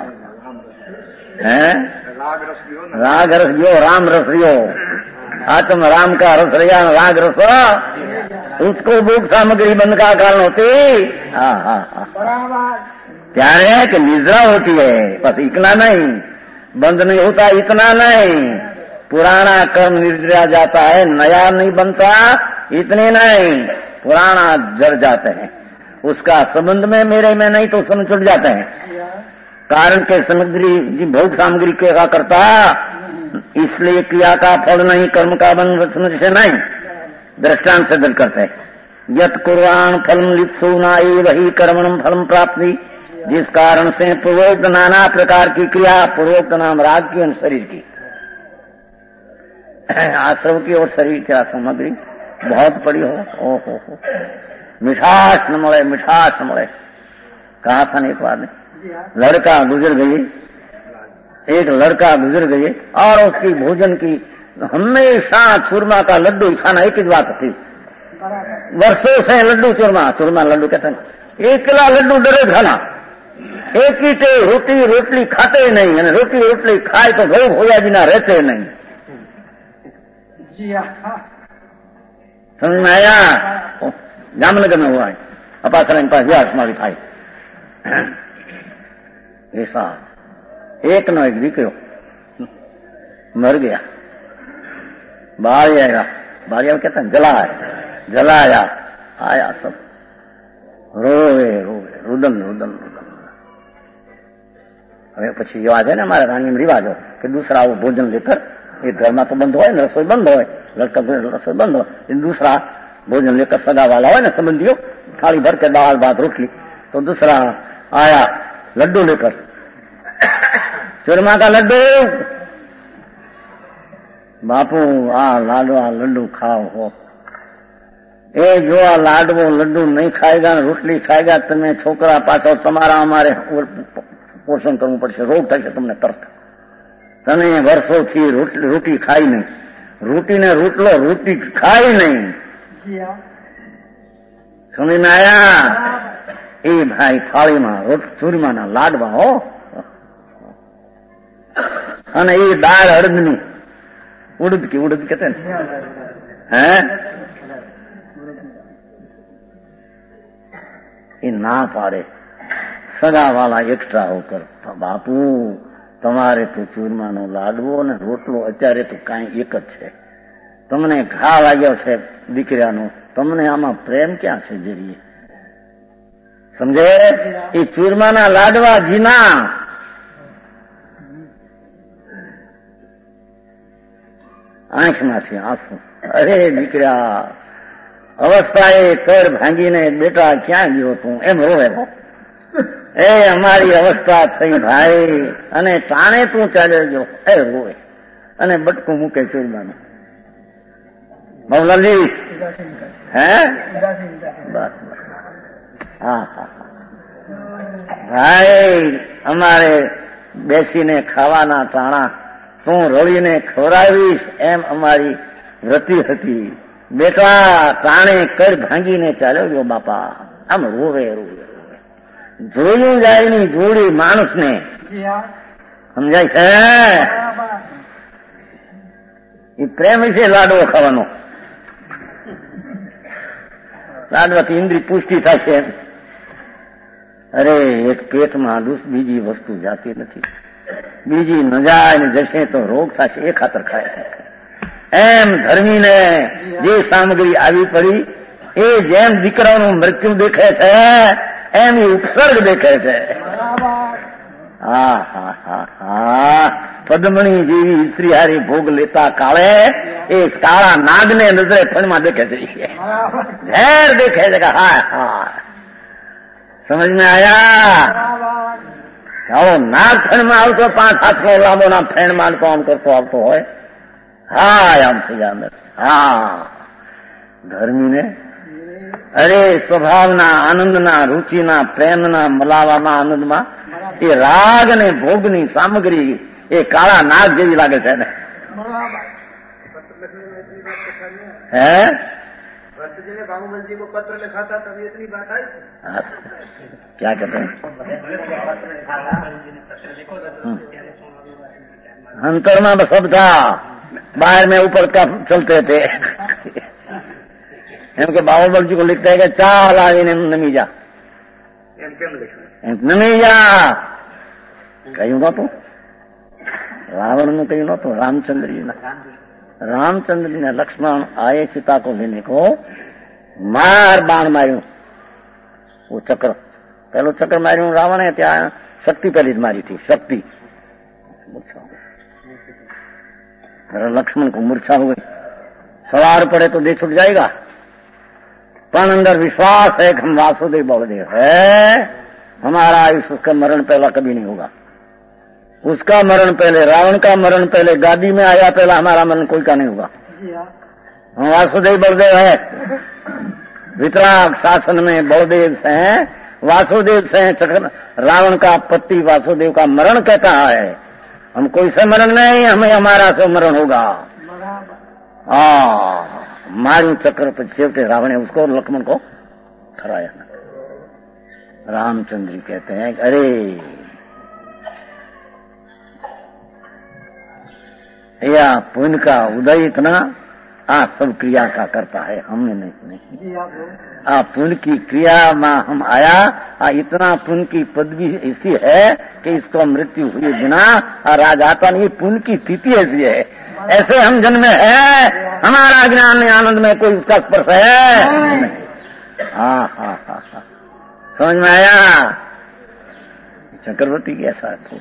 [SPEAKER 2] है राग रस लियो, राम रस लियो, आत्म राम का रस लिया, राग रस उसको भोग सामग्री बंद का कारण होती। हाँ हाँ हाँ क्या है कि निद्रा होती है, बस इतना नहीं, बंद नहीं होता इतना नहीं, पुराना कर्म निर्जरा जाता है, नया नहीं बनता, इतने नहीं, पुराना जर जाते हैं। उसका संबंध में मेरे में नहीं तो समझ छुट जाते हैं। कारण के सामग्री भोग सामग्री क्या करता, इसलिए क्रिया का फल नहीं, कर्म का बंध वचन से नहीं। दृष्टांत से दल करते हैं, यत कुर्वाण फलम लिप्सु नाई वही कर्मणम फलम प्राप्ति। जिस कारण से पूर्वोक्त नाना प्रकार की क्रिया, पूर्वोक्त नाम राग की और शरीर की, आश्रव की और शरीर की सामग्री बहुत पड़ी हो मिठास न મળે, मिठास न મળે। कहा था ना एक बार ने, लड़का गुजर गई, एक लड़का गुजर गए और उसकी भोजन की हमेशा चूरमा का लड्डू खाना एक ही बात थी, वर्षों से लड्डू चूरमा, चूरमा लड्डू कहते हैं, एक किला लड्डू डरे खाना, एक ही टे रोटी रोटली खाते नहीं, અને रोटी रोटली खाए तो भोग होया बिना रहते नहीं। समझ में आया? जामनगर में हुआ है, अपासरा के पास व्यास मारी खाई ऐसा। एक नो एक दीकरो मर गया, बाहर आएगा, बाहर कहते हैं जलाया, आया सब रोवे रुदन रुदन। હવે પછી રિવાજ है ને हमारे रानी में रिवाज हो कि दूसरा वो भोजन लेकर, एक घर में तो बंद हो, रसोई बंद हो, लड़का रसोई बंद हो, दूसरा भोजन लेकर सगा वाला हो ना संबंधियों, थाली भर के दाल भात रोटली, तो दूसरा आया लड्डू लेकर, चूरमा का लड्डू, बापू आ लाडवा लड्डू खाओ हो। ए जो आ लाडवो लड्डू नहीं खाएगा, रोटली खाएगा, तमे छोकरा पाछो तमारा अमारे पोषण करવું પડશે, રોગ થશે તમને તરત। તમે વર્ષોથી રોટી ખાઈ નહીં, રોટી ને રોટલો રોટી ખાઈ નહીં, સમજ में आया? એ ભાઈ થાળીમાં ચૂરમાના લાડવા હો, અને એ દાળ અડદની, ઉડદ कहते हैं, એ ના પાડે સગા વાળા એકઠા હોકર, બાપુ તમારે તો ચૂરમાનો લાડવો ને રોટલો અત્યારે તો કાંઈ એક જ છે, તમને ઘા લાગ્યો છે દીકરાનો, તમને આમાં પ્રેમ ક્યાં છે જરીએ, સમજે? એ ચૂરમાના લાડવા જીના આંખમાંથી આંસુ, અરે દીકરા અવસ્થાએ કર ભાંગીને બેટા ક્યાં ગયો તું, એમ રોવે। એ અમારી અવસ્થા થઈ ભાઈ, અને ટાણે તું ચાલ્યો ગયો, એ રોવે અને બટકું મૂકે ચૂરમાનું। મૌલાજી હે બસ હા ભાઈ, અમારે બેસીને ખાવાના ટાણા તું રળીને ખવડાવીશ એમ અમારી વ્રતિ હતી, બેટા ટાણે કર ભાંગીને ચાલ્યો ગયો બાપા, આમ રોવે રોવે। જોયું જાય ની જોડી માણસ ને, સમજાય છે? એ પ્રેમ વિશે લાડવો ખાવાનો, લાડવાથી ઇન્દ્રિય પુષ્ટિ થાય છે। અરે એક પેટમાં બીજી વસ્તુ જાતી નથી, બીજી ન જાય ને જશે તો રોગ થશે, એ ખાતર ખાય। એમ ધર્મીને જે સામગ્રી આવી પડી, એ જેમ દીકરાનું મૃત્યુ દેખે છે એમ ઉપસર્ગ દેખે છે। પદ્મણી જેવી સ્ત્રી હારી ભોગ લેતા કાળે એ કાળા નાગને નજરે ફણમાં દેખે છે, ઝેર દેખે છે કે હાય હાય। સમજ में आया? આવો નાગ ફણમાં આવતો 5-7 નો લાંબો ના ફેણ મારતો આમ કરતો આવતો હોય, હાય આમ થઈ જાય। હા ધર્મીને અરે સ્વભાવના આનંદના રુચિના પ્રેમના મલાવામાં આનંદમાં એ રાગ ને ભોગની સામગ્રી એ કાળા નાગ જેવી લાગે છે ને। હે बाहुबल जी को पत्र लिखा था तभी इतनी बात आई। क्या कहते हैं? अंतर में सब था, बाहर में ऊपर का चलते थे। इनके बाहुबल जी को लिखता है कि चाल आगे नमी जा, नमी जा कहूँ ना तो रावण ने कहूँ ना तो रामचंद्र जी ने लक्ष्मण आए सीता को लेने को, मार बाण मारू वो चक्र, पहलो चक्र मारू रावण है, त्या शक्ति पहले तुम्हारी थी, शक्ति मूर्छा हो गई। लक्ष्मण को मूर्छा हो गई, सवार पड़े तो दे छुट जाएगा, पर अंदर विश्वास है कि हम वासुदेव बलदेव है, हमारा आयुष उसका मरण पहला कभी नहीं होगा। उसका मरण पहले, रावण का मरण पहले, गादी में आया पहला, हमारा मरण कोई का नहीं होगा। हम वासुदेव बलदेव है, वितराग शासन में बलदेव से हैं, वासुदेव से हैं। चक्र रावण का पति वासुदेव का मरण कहता है, हम कोई से मरण नहीं, हमें हमारा से मरण होगा। मारू चक्र पर सेवते रावण ने उसको लक्ष्मण को खराया। रामचंद्र जी कहते हैं अरे या पुण्य का उदय इतना सब क्रिया का करता है, हमने नहीं। पुण्य की क्रिया में हम आया, इतना पुण्य की पदवी ऐसी है कि इसको मृत्यु हुए बिना राज आता नहीं। पुण्य की स्थिति ऐसी है, ऐसे हम जन्मे है, हमारा ज्ञान में आनंद में कोई उसका स्पर्श है। समझ में आया? चक्रवर्ती की ऐसा तो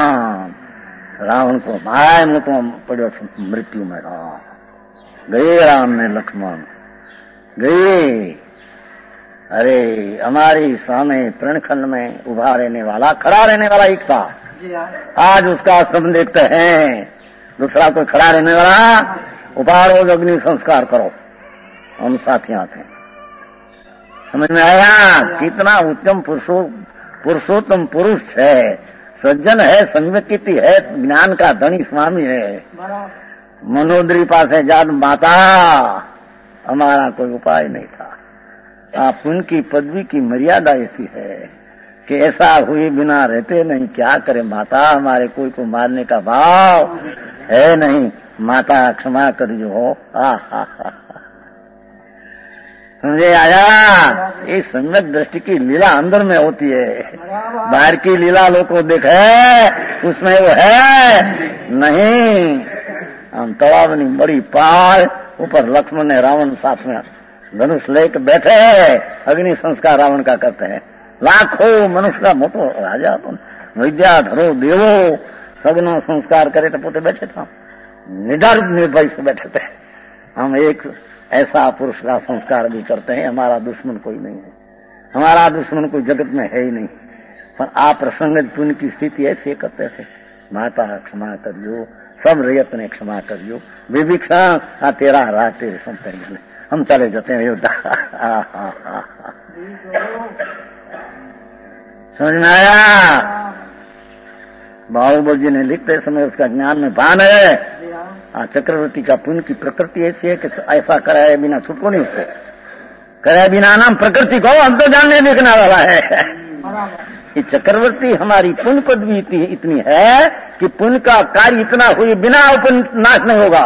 [SPEAKER 2] रावण को भाई मैं तो पड़ो मृत्यु में गए, राम ने लक्ष्मण गए। अरे हमारी सामने प्रणखंड में उभा रहने वाला, खड़ा रहने वाला एक था, आज उसका आश्रम देखते हैं। दूसरा कोई खड़ा रहने वाला, उपाड़ो अग्नि संस्कार करो, हम साथ यहाँ थे। समझ में आया? कितना उत्तम पुरुषोत्तम पुरुष है, सज्जन है, संविकिति है, ज्ञान का धनी स्वामी है। मनोदरी पास है जात माता, हमारा कोई उपाय नहीं था। उनकी पदवी की मर्यादा ऐसी है कि ऐसा हुए बिना रहते नहीं। क्या करे माता, हमारे कोई को मारने का भाव है नहीं, माता क्षमा करियो हो। समझे आया? ये सम्यक दृष्टि की लीला अंदर में होती है, बाहर की लीला लोग को देखे उसमें वो है नहीं। हम तवावनी बड़ी पहाड़ ऊपर लक्ष्मण ने रावण साथ में धनुष लेकर बैठे, अग्नि संस्कार रावण का करते हैं। लाखों मनुष्य का मोटो राजा विद्या धरो देवो सगनो संस्कार करे तो पोते बैठे था, निडर निर्भय से बैठे थे। हम एक ऐसा पुरुष का संस्कार भी करते हैं। हमारा दुश्मन कोई नहीं है, हमारा दुश्मन कोई जगत में है ही नहीं, पर आप प्रसंग पुण्य की स्थिति ऐसे करते थे। माता क्षमा करियो, सब रैयत ने क्षमा करियो, विभिक्षा तेरा राज तेरे संतन, हम चले जाते हैं अयोध्या। समझ में आया? बाहुबली जी ने लिखते समय उसका ज्ञान में भान है। चक्रवर्ती का पुण्य की प्रकृति ऐसी है कि ऐसा कराए बिना छुटको नहीं, उसको कराए बिना नाम प्रकृति को हम तो जानने देखने वाला है। ये चक्रवर्ती हमारी पुण्य पदवी इतनी है कि पुण्य का कार्य इतना हुए बिना नाश नहीं होगा।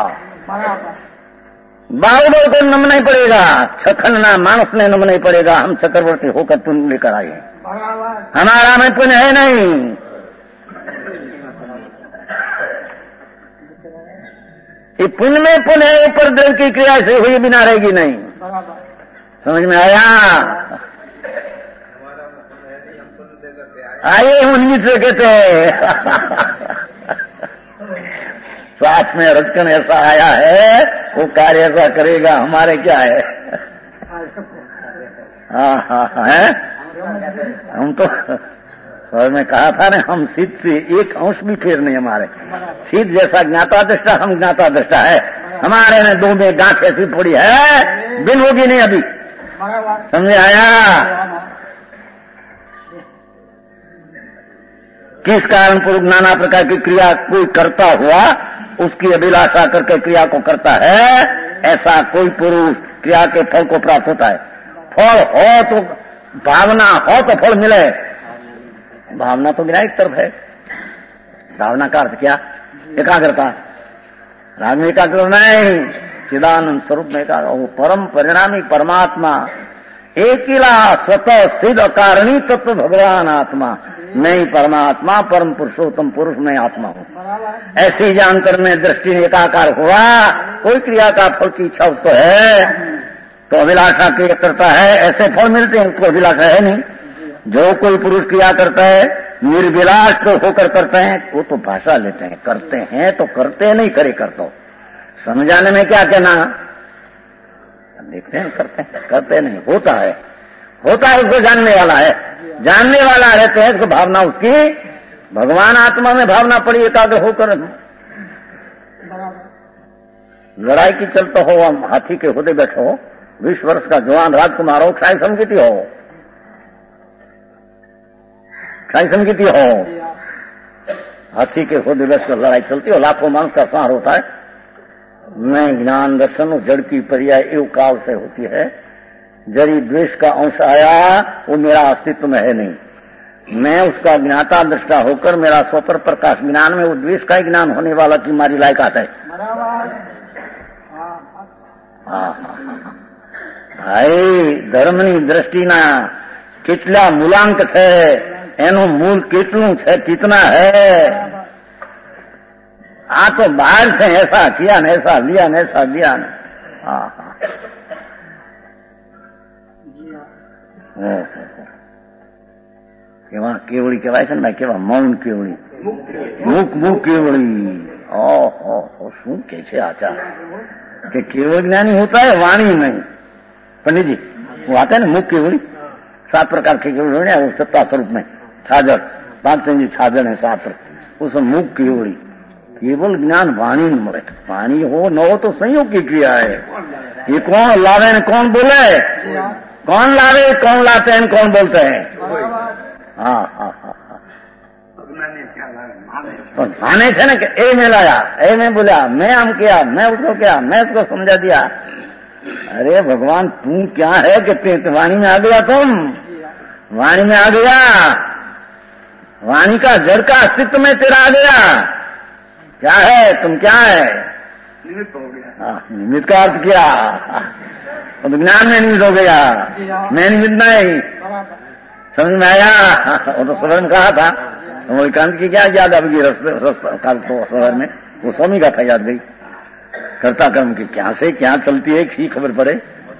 [SPEAKER 2] बाहुबल को नम नहीं पड़ेगा, छखनना मानस ने नम नहीं पड़ेगा। हम चक्रवर्ती होकर पुण्य लेकर आए, हमारा में पुण्य है नहीं। ये पुण्य में पुण्य है, ऊपर द्रव की क्रिया से हुई बिना रहेगी नहीं। समझ में आया? आइए उन्हीं से कहते साथ में रचकन ऐसा आया है, वो कार्य ऐसा करेगा, हमारे क्या है? है हम तो में कहा था ना, हम सिद्ध से एक अंश भी फेर नहीं हमारे। सिद्ध जैसा ज्ञाता दृष्टा, हम ज्ञाता दृष्टा है। हमारे में दो में गांठ ऐसी पड़ी है, बिन होगी नहीं अभी। समझ आया? किस कारण पुरुष नाना प्रकार की क्रिया कोई करता हुआ उसकी अभिलाषा करके क्रिया को करता है, ऐसा कोई पुरुष क्रिया के फल को प्राप्त होता है। फल हो तो भावना हो तो फल मिले, भावना तो मेरा एक तरफ है। भावना का अर्थ क्या? एकाग्रता। राग में एकाग्र नहीं, चिदानंद स्वरूप में एकाग्र। वो परम परिणामी परमात्मा एकिला स्वतः सिद्ध कारणी तत्व भगवान आत्मा, मैं ही परमात्मा परम पुरुषोत्तम पुरुष में आत्मा हूँ। ऐसी जानकर में दृष्टि एकाकार हुआ, कोई क्रिया का फल की इच्छा उसको है तो अभिलाषा क्रिया करता है, ऐसे फल मिलते हैं, उसको अभिलाषा है नहीं। जो कोई पुरुष क्रिया करता है निर्विलास तो होकर करते हैं, वो तो भाषा लेते हैं, करते हैं तो करते नहीं, करे कर तो समझाने में क्या कहना, देखते हैं करते नहीं, होता है उसको जानने वाला है, जानने वाला रहते हैं उसको भावना उसकी भगवान आत्मा में भावना पड़ी एकाग्र होकर। लड़ाई की चलता हो, हम हाथी के होदे बैठो हो, 20 वर्ष का जवान राजकुमार हो, क्षय संगीति हो, हाथी के होदे बैठ कर लड़ाई चलती हो, लाखों मांस का संहार होता है। मैं ज्ञान दर्शन जड़ की पर्याय एवं काल से होती है, जरी द्वेष का अंश आया वो मेरा अस्तित्व में है नहीं, मैं उसका ज्ञाता दृष्टा होकर मेरा स्वपर प्रकाश ज्ञान में वो द्वेष का ज्ञान होने वाला की मारी लायकात है। भाई धर्मनी दृष्टिना કેટલા મૂલાંક છે, એનું મૂળ કેટલું છે, कितना है, आ तो बाहर से ऐसा किया न ऐसा लिया न ऐसा दिया न। કેવા કેવડી કહેવાય છે ને ભાઈ, કેવા મૌન કેવડી, મૂક કેવડી। ઓહો શું કે છે આચાર कि केवल ज्ञानी होता है वाणी नहीं। पंडित जी वो आता है ना मुख केवड़ी, 7 प्रकार के केवड़ी है, वो सत्ता स्वरूप में छाजड़, भागचंद जी छाजड़ है 7, उसमें मुख केवड़ी, केवल ज्ञान वाणी न मरे, वाणी हो न हो तो संयोग की क्रिया है। ये कौन लावे न कौन बोले, कौन लावे कौन लाते हैं कौन बोलते हैं। हाँ माने थे ना कि ए में लाया, ए में बोला, मैं आम किया, मैं उसको किया, मैं उसको समझा दिया। अरे भगवान तू क्या है कि वाणी में आ गया, तुम वाणी में आ गया, वाणी का जड़ का अस्तित्व में तेरा आ गया। क्या है तुम, क्या है निमित्त हो गया। निमित्त का अर्थ क्या, तो ज्ञान में निमित्त हो गया, मैं निमित्त नहीं। समझ में आया, वो तो सदन कहा था, वो एकांत की क्या याद अब ये कल तो सदन में वो स्वामी का था याद गई, कर्ता कर्म की क्या से क्या चलती है की खबर पड़े।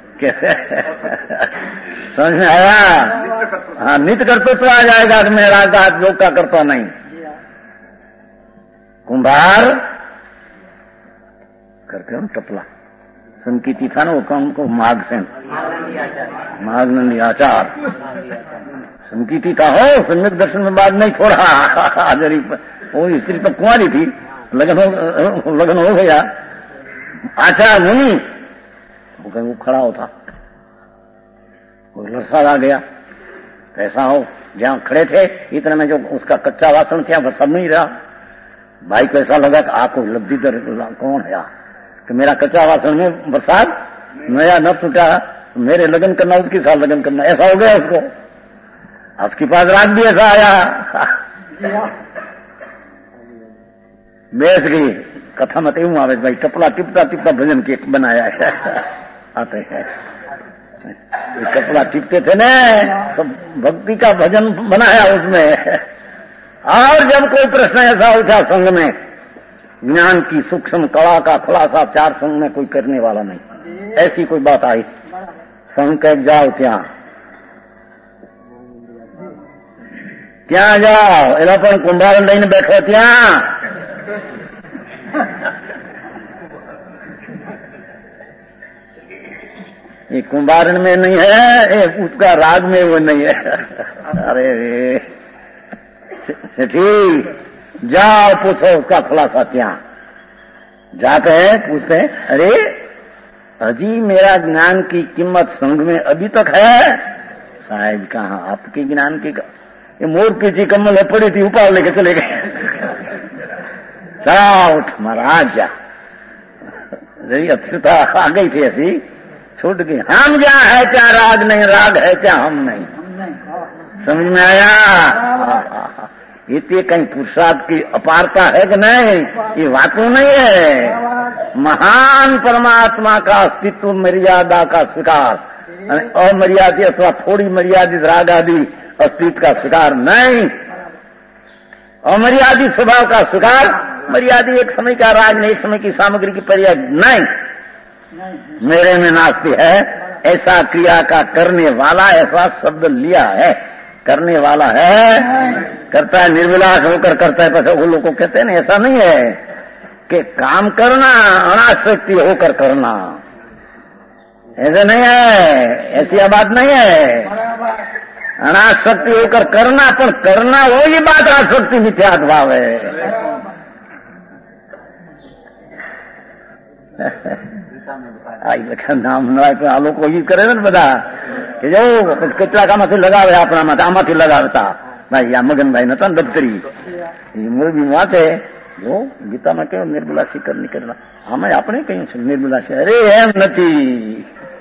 [SPEAKER 2] समझ में आया। हाँ नित्य कर्तृत्व आ जाएगा कि मैं राग का योग का करता नहीं। कुंभार करके हम टपला संकीति था ना, वो कौन को माघ सेन, माघनंदी आचार संकीति था हो, सम्यक दर्शन में बाद नहीं छोड़ा। जरी वो स्त्री तो कुंवारी थी, लगन हो गया, आचार मुनि वो कहीं वो खड़ा होता, कोई लड़सा आ गया, ऐसा हो जहां खड़े थे इतने में जो उसका कच्चा वासन था वह सब नहीं रहा। भाई को ऐसा लगा कि आपको लब्धि दर कौन है कि मेरा कच्चा वासन में बरसात नया न छूटा, मेरे लगन करना उसके साथ लगन करना, ऐसा हो गया उसको। उसके पास राग भी ऐसा आया, बेच गई कथा मत यूं आवे भाई, टपला टिपता टिपता भजन के बनाया है। आते हैं कपड़ा टिपते थे ना तो भक्ति का भजन बनाया उसमें। और जब कोई प्रश्न ऐसा उठा संघ में, ज्ञान की सूक्ष्म कला का खुलासा 4 संघ में कोई करने वाला नहीं, ऐसी कोई बात आई, संघ कह जाओ ત્યાં જાઓ, એલા પણ કુંભારણ લઈને બેઠો ત્યાં। ये कुंभारण में नहीं है, उसका राग में वो नहीं है। अरे सेठी जाओ पूछो उसका खुलासा। ત્યાં जाते हैं पूछते हैं, अरे अजी मेरा ज्ञान की कीमत संघ में अभी तक है। साहब कहाँ आपके ज्ञान की, ये मोर पीछी कमल है पड़ी थी, उपाड़ लेके चले गए। जाओ उठ महाराज जा, अस्थिरता आ गई थी ऐसी, छूट गई। हम क्या है क्या राग नहीं, राग है क्या हम नहीं। समझ में आया। ये कहीं पुरुषार्थ की अपारता है कि नहीं, ये बातों नहीं है। महान परमात्मा का अस्तित्व मर्यादा का स्वीकार, अमर्यादित अथवा थोड़ी मर्यादित राग आदि अस्तित्व का स्वीकार नहीं, अमर्यादित स्वभाव का स्वीकार, मर्यादित एक समय का राग नहीं, एक समय की सामग्री की पर्याय नहीं। मेरे में नास्ति है, ऐसा क्रिया का करने वाला ऐसा शब्द लिया है। करने वाला है, करता है, निर्विलास होकर करता है। बस वो लोग को कहते हैं ना, ऐसा नहीं है कि काम करना अनासक्ति होकर करना, ऐसे नहीं है, ऐसी बात नहीं है। अनासक्ति होकर करना, पर करना वही बात आसक्ति मिथ्यात भाव है। નામ આ લોકો એ કરે છે ને બધા કે જો કેટલાક આમાંથી લગાવે, આપણામાં આમાંથી લગાવતા ભાઈ આ મગનભાઈ નતા ને દફતરી એ મોરબી વાંચે, જો ગીતામાં કેવો નિર્મલા શિકર નીકળેલા, આમાં આપણે કહ્યું છે નિર્મલા શિકર, અરે એમ નથી,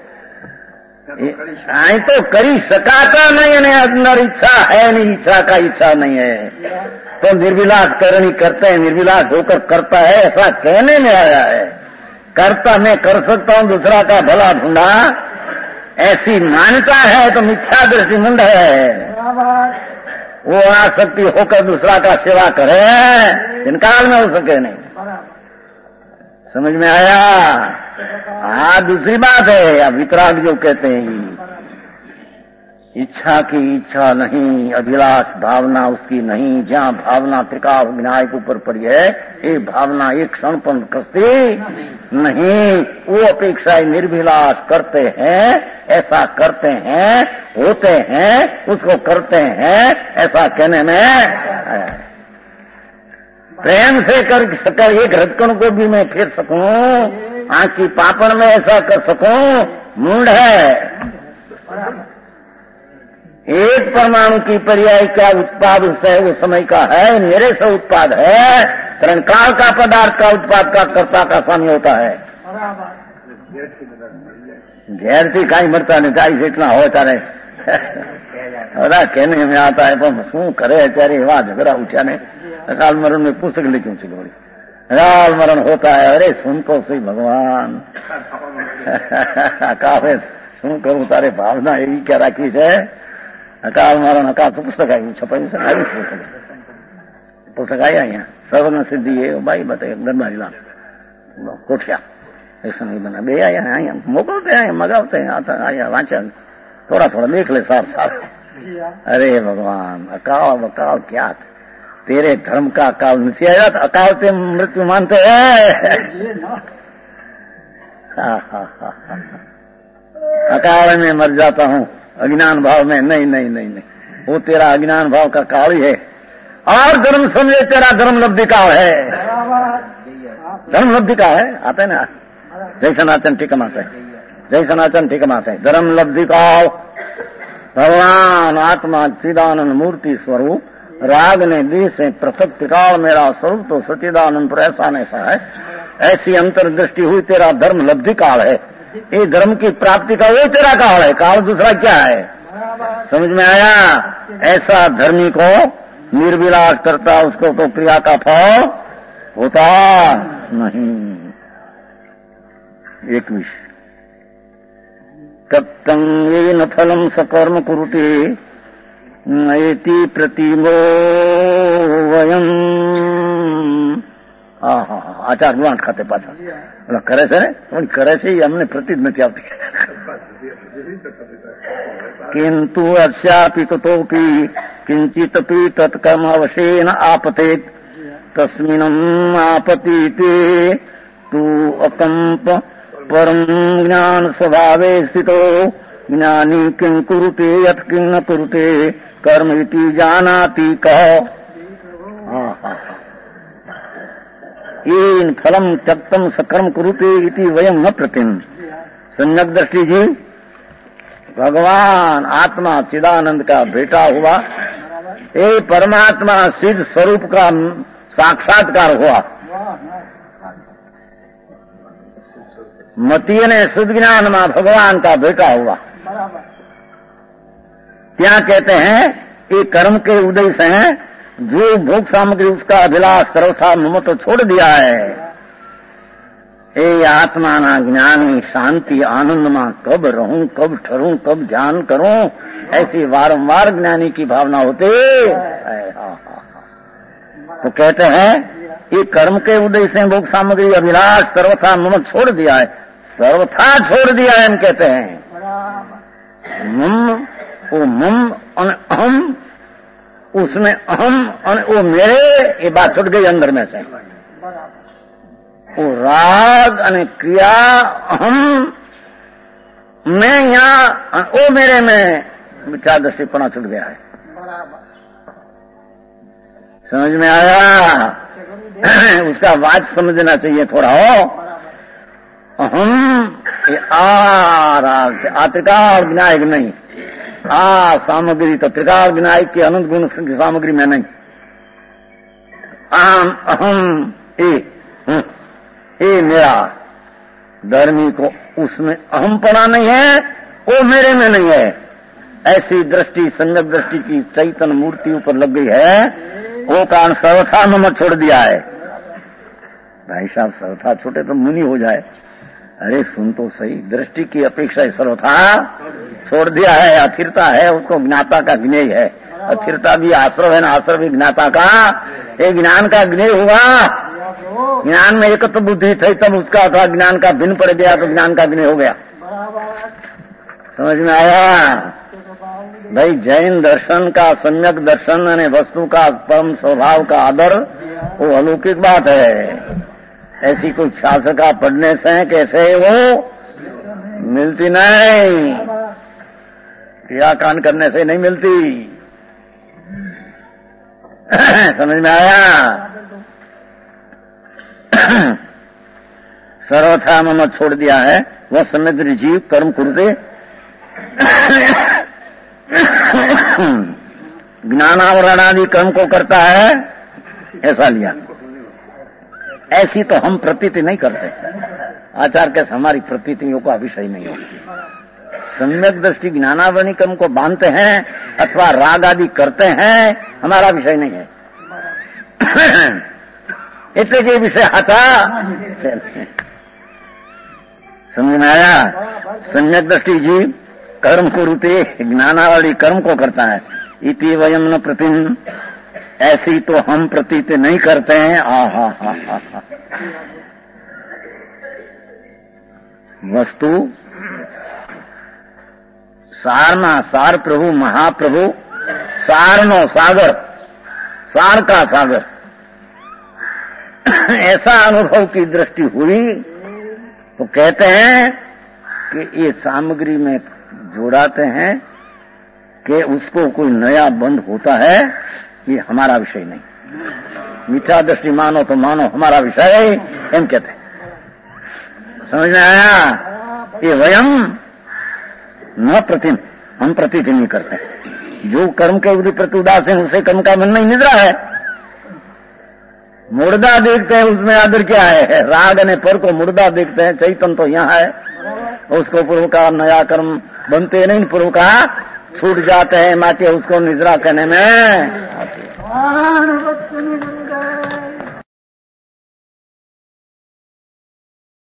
[SPEAKER 2] અહીં તો કરી શકાતા નહીં અને अंदर इच्छा है नहीं, इच्छा का इच्छा नहीं है, तो निर्विलास करनी करते हैं, निर्विलास होकर करता है, ऐसा कहने में आया है। करता मैं कर सकता हूं दूसरा का भला ढूंढा, ऐसी मान्यता है तो मिथ्या दृष्टि मुंड है। वो अनासक्ति होकर दूसरा का सेवा करे, इनकार में हो सके नहीं। समझ में आया? हाँ, दूसरी बात है, अब वितराग जो कहते हैं इच्छा की इच्छा नहीं, अभिलाष भावना उसकी नहीं, जहाँ भावना त्रिकाल विनाय के ऊपर पड़ी है, ये भावना एक क्षण पर कसती नहीं, वो अपेक्षाएं निर्भिलाष करते हैं, ऐसा करते हैं, होते हैं, उसको करते हैं, ऐसा कहने में प्रेम से कर सकर एक रजकण को भी मैं फेर सकूं, आंख की पापड़ में ऐसा कर सकूं, मूड है। एक परमाणु की पर्याय क्या उत्पाद उससे वो समय का है, मेरे से उत्पाद है, तरणकाल का पदार्थ का उत्पाद का कर्ता का स्वामी होता है। घेर थी कहीं मरता नहीं, 40 इतना हो तारे कहने में आता है, पर शू करे अत्यारे एवं झगड़ा उठा ने अकाल मरण में पुस्तक लिखी थी बोली, अकाल मरण होता है, अरे सुन को सही भगवान अकाल शू करूं तारे भावना एवी क्या राखी है, अकाल मरण अकाल तो पुस्तक आई छपाई पुस्तक आई अँ सर्वर्ण सिद्धि है भाई बताइए गरबारी लाल कोठिया ऐसा नहीं बना बे आया अँ मोकलते हैं मगावते हैं आता आया वांचा थोड़ा थोड़ा देख ले साफ साफ। अरे भगवान अकाल अकाल क्या तेरे धर्म का अकाल नहीं आया, तो अकाल से मृत्यु मानते हैं। अकाल में मर जाता हूँ, अज्ञान भाव में नहीं नहीं नहीं नहीं, वो तेरा अज्ञान भाव का काल ही है, और धर्म समझे तेरा धर्म लब्धि काल है, धर्म लब्धि काल है। आता है ना जय सनातन ठीक माते है, जय सनातन ठीक माते है, धर्म लब्धि काल भगवान आत्मा चिदानंद मूर्ति स्वरूप राग ने दी से पृथक काल मेरा स्वरूप तो सचिदानंद पर ऐसा ऐसा है, ऐसी अंतर्दृष्टि हुई तेरा धर्म लब्धि काल है, ये धर्म की प्राप्ति का वो तेरा काल है, काल दूसरा क्या है, समझ में आया? ऐसा धर्मी को निर्विलास करता उसको तो क्रिया का फल होता नहीं। 21 तत्तं येन फलम सकर्म कुरुते नयति प्रतिमो वयम। आचार गुण खाते पाछा એટલે કરે છે ને પણ કરે છે એ અમને પ્રતિ જ નથી આવતી। किंतु अस्यापि ततोपि किंचिदपि तत्कर्म अवशेन आपतेत् तस्मिन् आपतीते तु अकंप परम ज्ञान स्वभावे स्थितो ज्ञानी किं कुरुते यत् किं न कुरुते कर्म इति जानाति कः। येन फलम त्यक्तम सकर्म कुरुते इति वयम न प्रतिम। सम्यक दृष्टि जी भगवान आत्मा चिदानंद का बेटा हुआ, ये परमात्मा सिद्ध स्वरूप का साक्षात्कार हुआ, मतीय ने शुद्ध ज्ञान में भगवान का बेटा हुआ। क्या कहते हैं ये कर्म के उदय से हैं, जो भोग सामग्री उसका अभिलाष सर्वथा ममत्व तो छोड़ दिया है, ये आत्मा ना ज्ञानी शांति आनंद में कब रहूं कब ठहरूं कब ध्यान करूं, ऐसी वारंवार ज्ञानी की भावना होती। तो कहते हैं ये कर्म के उदय से भोग सामग्री अभिलाष सर्वथा ममत्व छोड़ दिया है, सर्वथा छोड़ दिया है हम कहते हैं। वो मम और अहम, उसमें अहम और वो मेरे, ये बात छुट गई अंदर में से। वो राग और क्रिया अहम मैं यहाँ, वो मेरे में मिथ्या दृष्टिपना छुट गया है। समझ में आया? उसका वाच समझना चाहिए थोड़ा हो। अहम ये आ त्रिकाल विनायक नहीं, आ सामग्री तो त्रिकाल विनायक की अनंत गुण की सामग्री में नहीं। आम अहम ये मेरा धर्मी को उसमें अहमपना नहीं है, वो मेरे में नहीं है। ऐसी दृष्टि सम्यक दृष्टि की चैतन्य मूर्ति ऊपर लग गई है, वो कारण सर्वथा मत छोड़ दिया है। भाई साहब सर्वथा छोटे तो मुनि हो जाए। अरे सुन तो सही, दृष्टि की अपेक्षा सर्वथा छोड़ दिया है। अस्थिरता है उसको ज्ञाता का ज्ञेय है। अस्थिरता भी आश्रव है ना, आश्रव भी ज्ञाता का, ये ज्ञान का ज्ञेय हुआ। ज्ञान में एक तो बुद्धि थी तब उसका था, ज्ञान का भिन्न पड़ गया तो ज्ञान का ज्ञेय हो गया। समझ में आया? भाई जैन दर्शन का सम्यक दर्शन यानी वस्तु का परम स्वभाव का आदर वो अलौकिक बात है। ऐसी कोई शास्त्र पढ़ने से कैसे वो मिलती नहीं, क्रियाकांड करने से नहीं मिलती। समझ में आया? सर्वथा मम छोड़ दिया है, वह समृद्ध जीव कर्म कुरुते ज्ञानावरण आदि कर्म को करता है, ऐसा लिया। ऐसी तो हम प्रतीति नहीं करते। आचार के हमारी प्रतीतियों का विषय नहीं होती। सम्यक दृष्टि ज्ञानावरणी कर्म को बांधते हैं अथवा राग आदि करते हैं, हमारा विषय नहीं है। इतने के विषय हटा। समझ में आया? सम्यक दृष्टि जीव कर्म को रूपे ज्ञानावली कर्म को करता है। इति वयम न प्रतिम, ऐसी तो हम प्रतीत नहीं करते हैं। आहा हा हा हा। वस्तु सारना सार प्रभु महाप्रभु, सारनो सागर, सार का सागर, ऐसा अनुभव की दृष्टि हुई तो कहते हैं कि ये सामग्री में जोड़ाते हैं कि उसको कोई नया बंध होता है, ये हमारा विषय नहीं। मिथ्या दृष्टि मानो तो मानो, हमारा विषय हम कहते हैं। समझ में आया? ये वयम न प्रतिम, हम प्रतीत नहीं करते। जो कर्म के प्रति उदासीन उसे कर्म का मन नहीं निद्रा है। मुर्दा देखते हैं उसमें आदर क्या है? राग ने पर को मुर्दा देखते हैं, चैतन्य तो यहाँ है। उसको पूर्व का नया कर्म बनते नहीं, पूर्व का छूट जाते हैं, माते उसको निद्रा करने में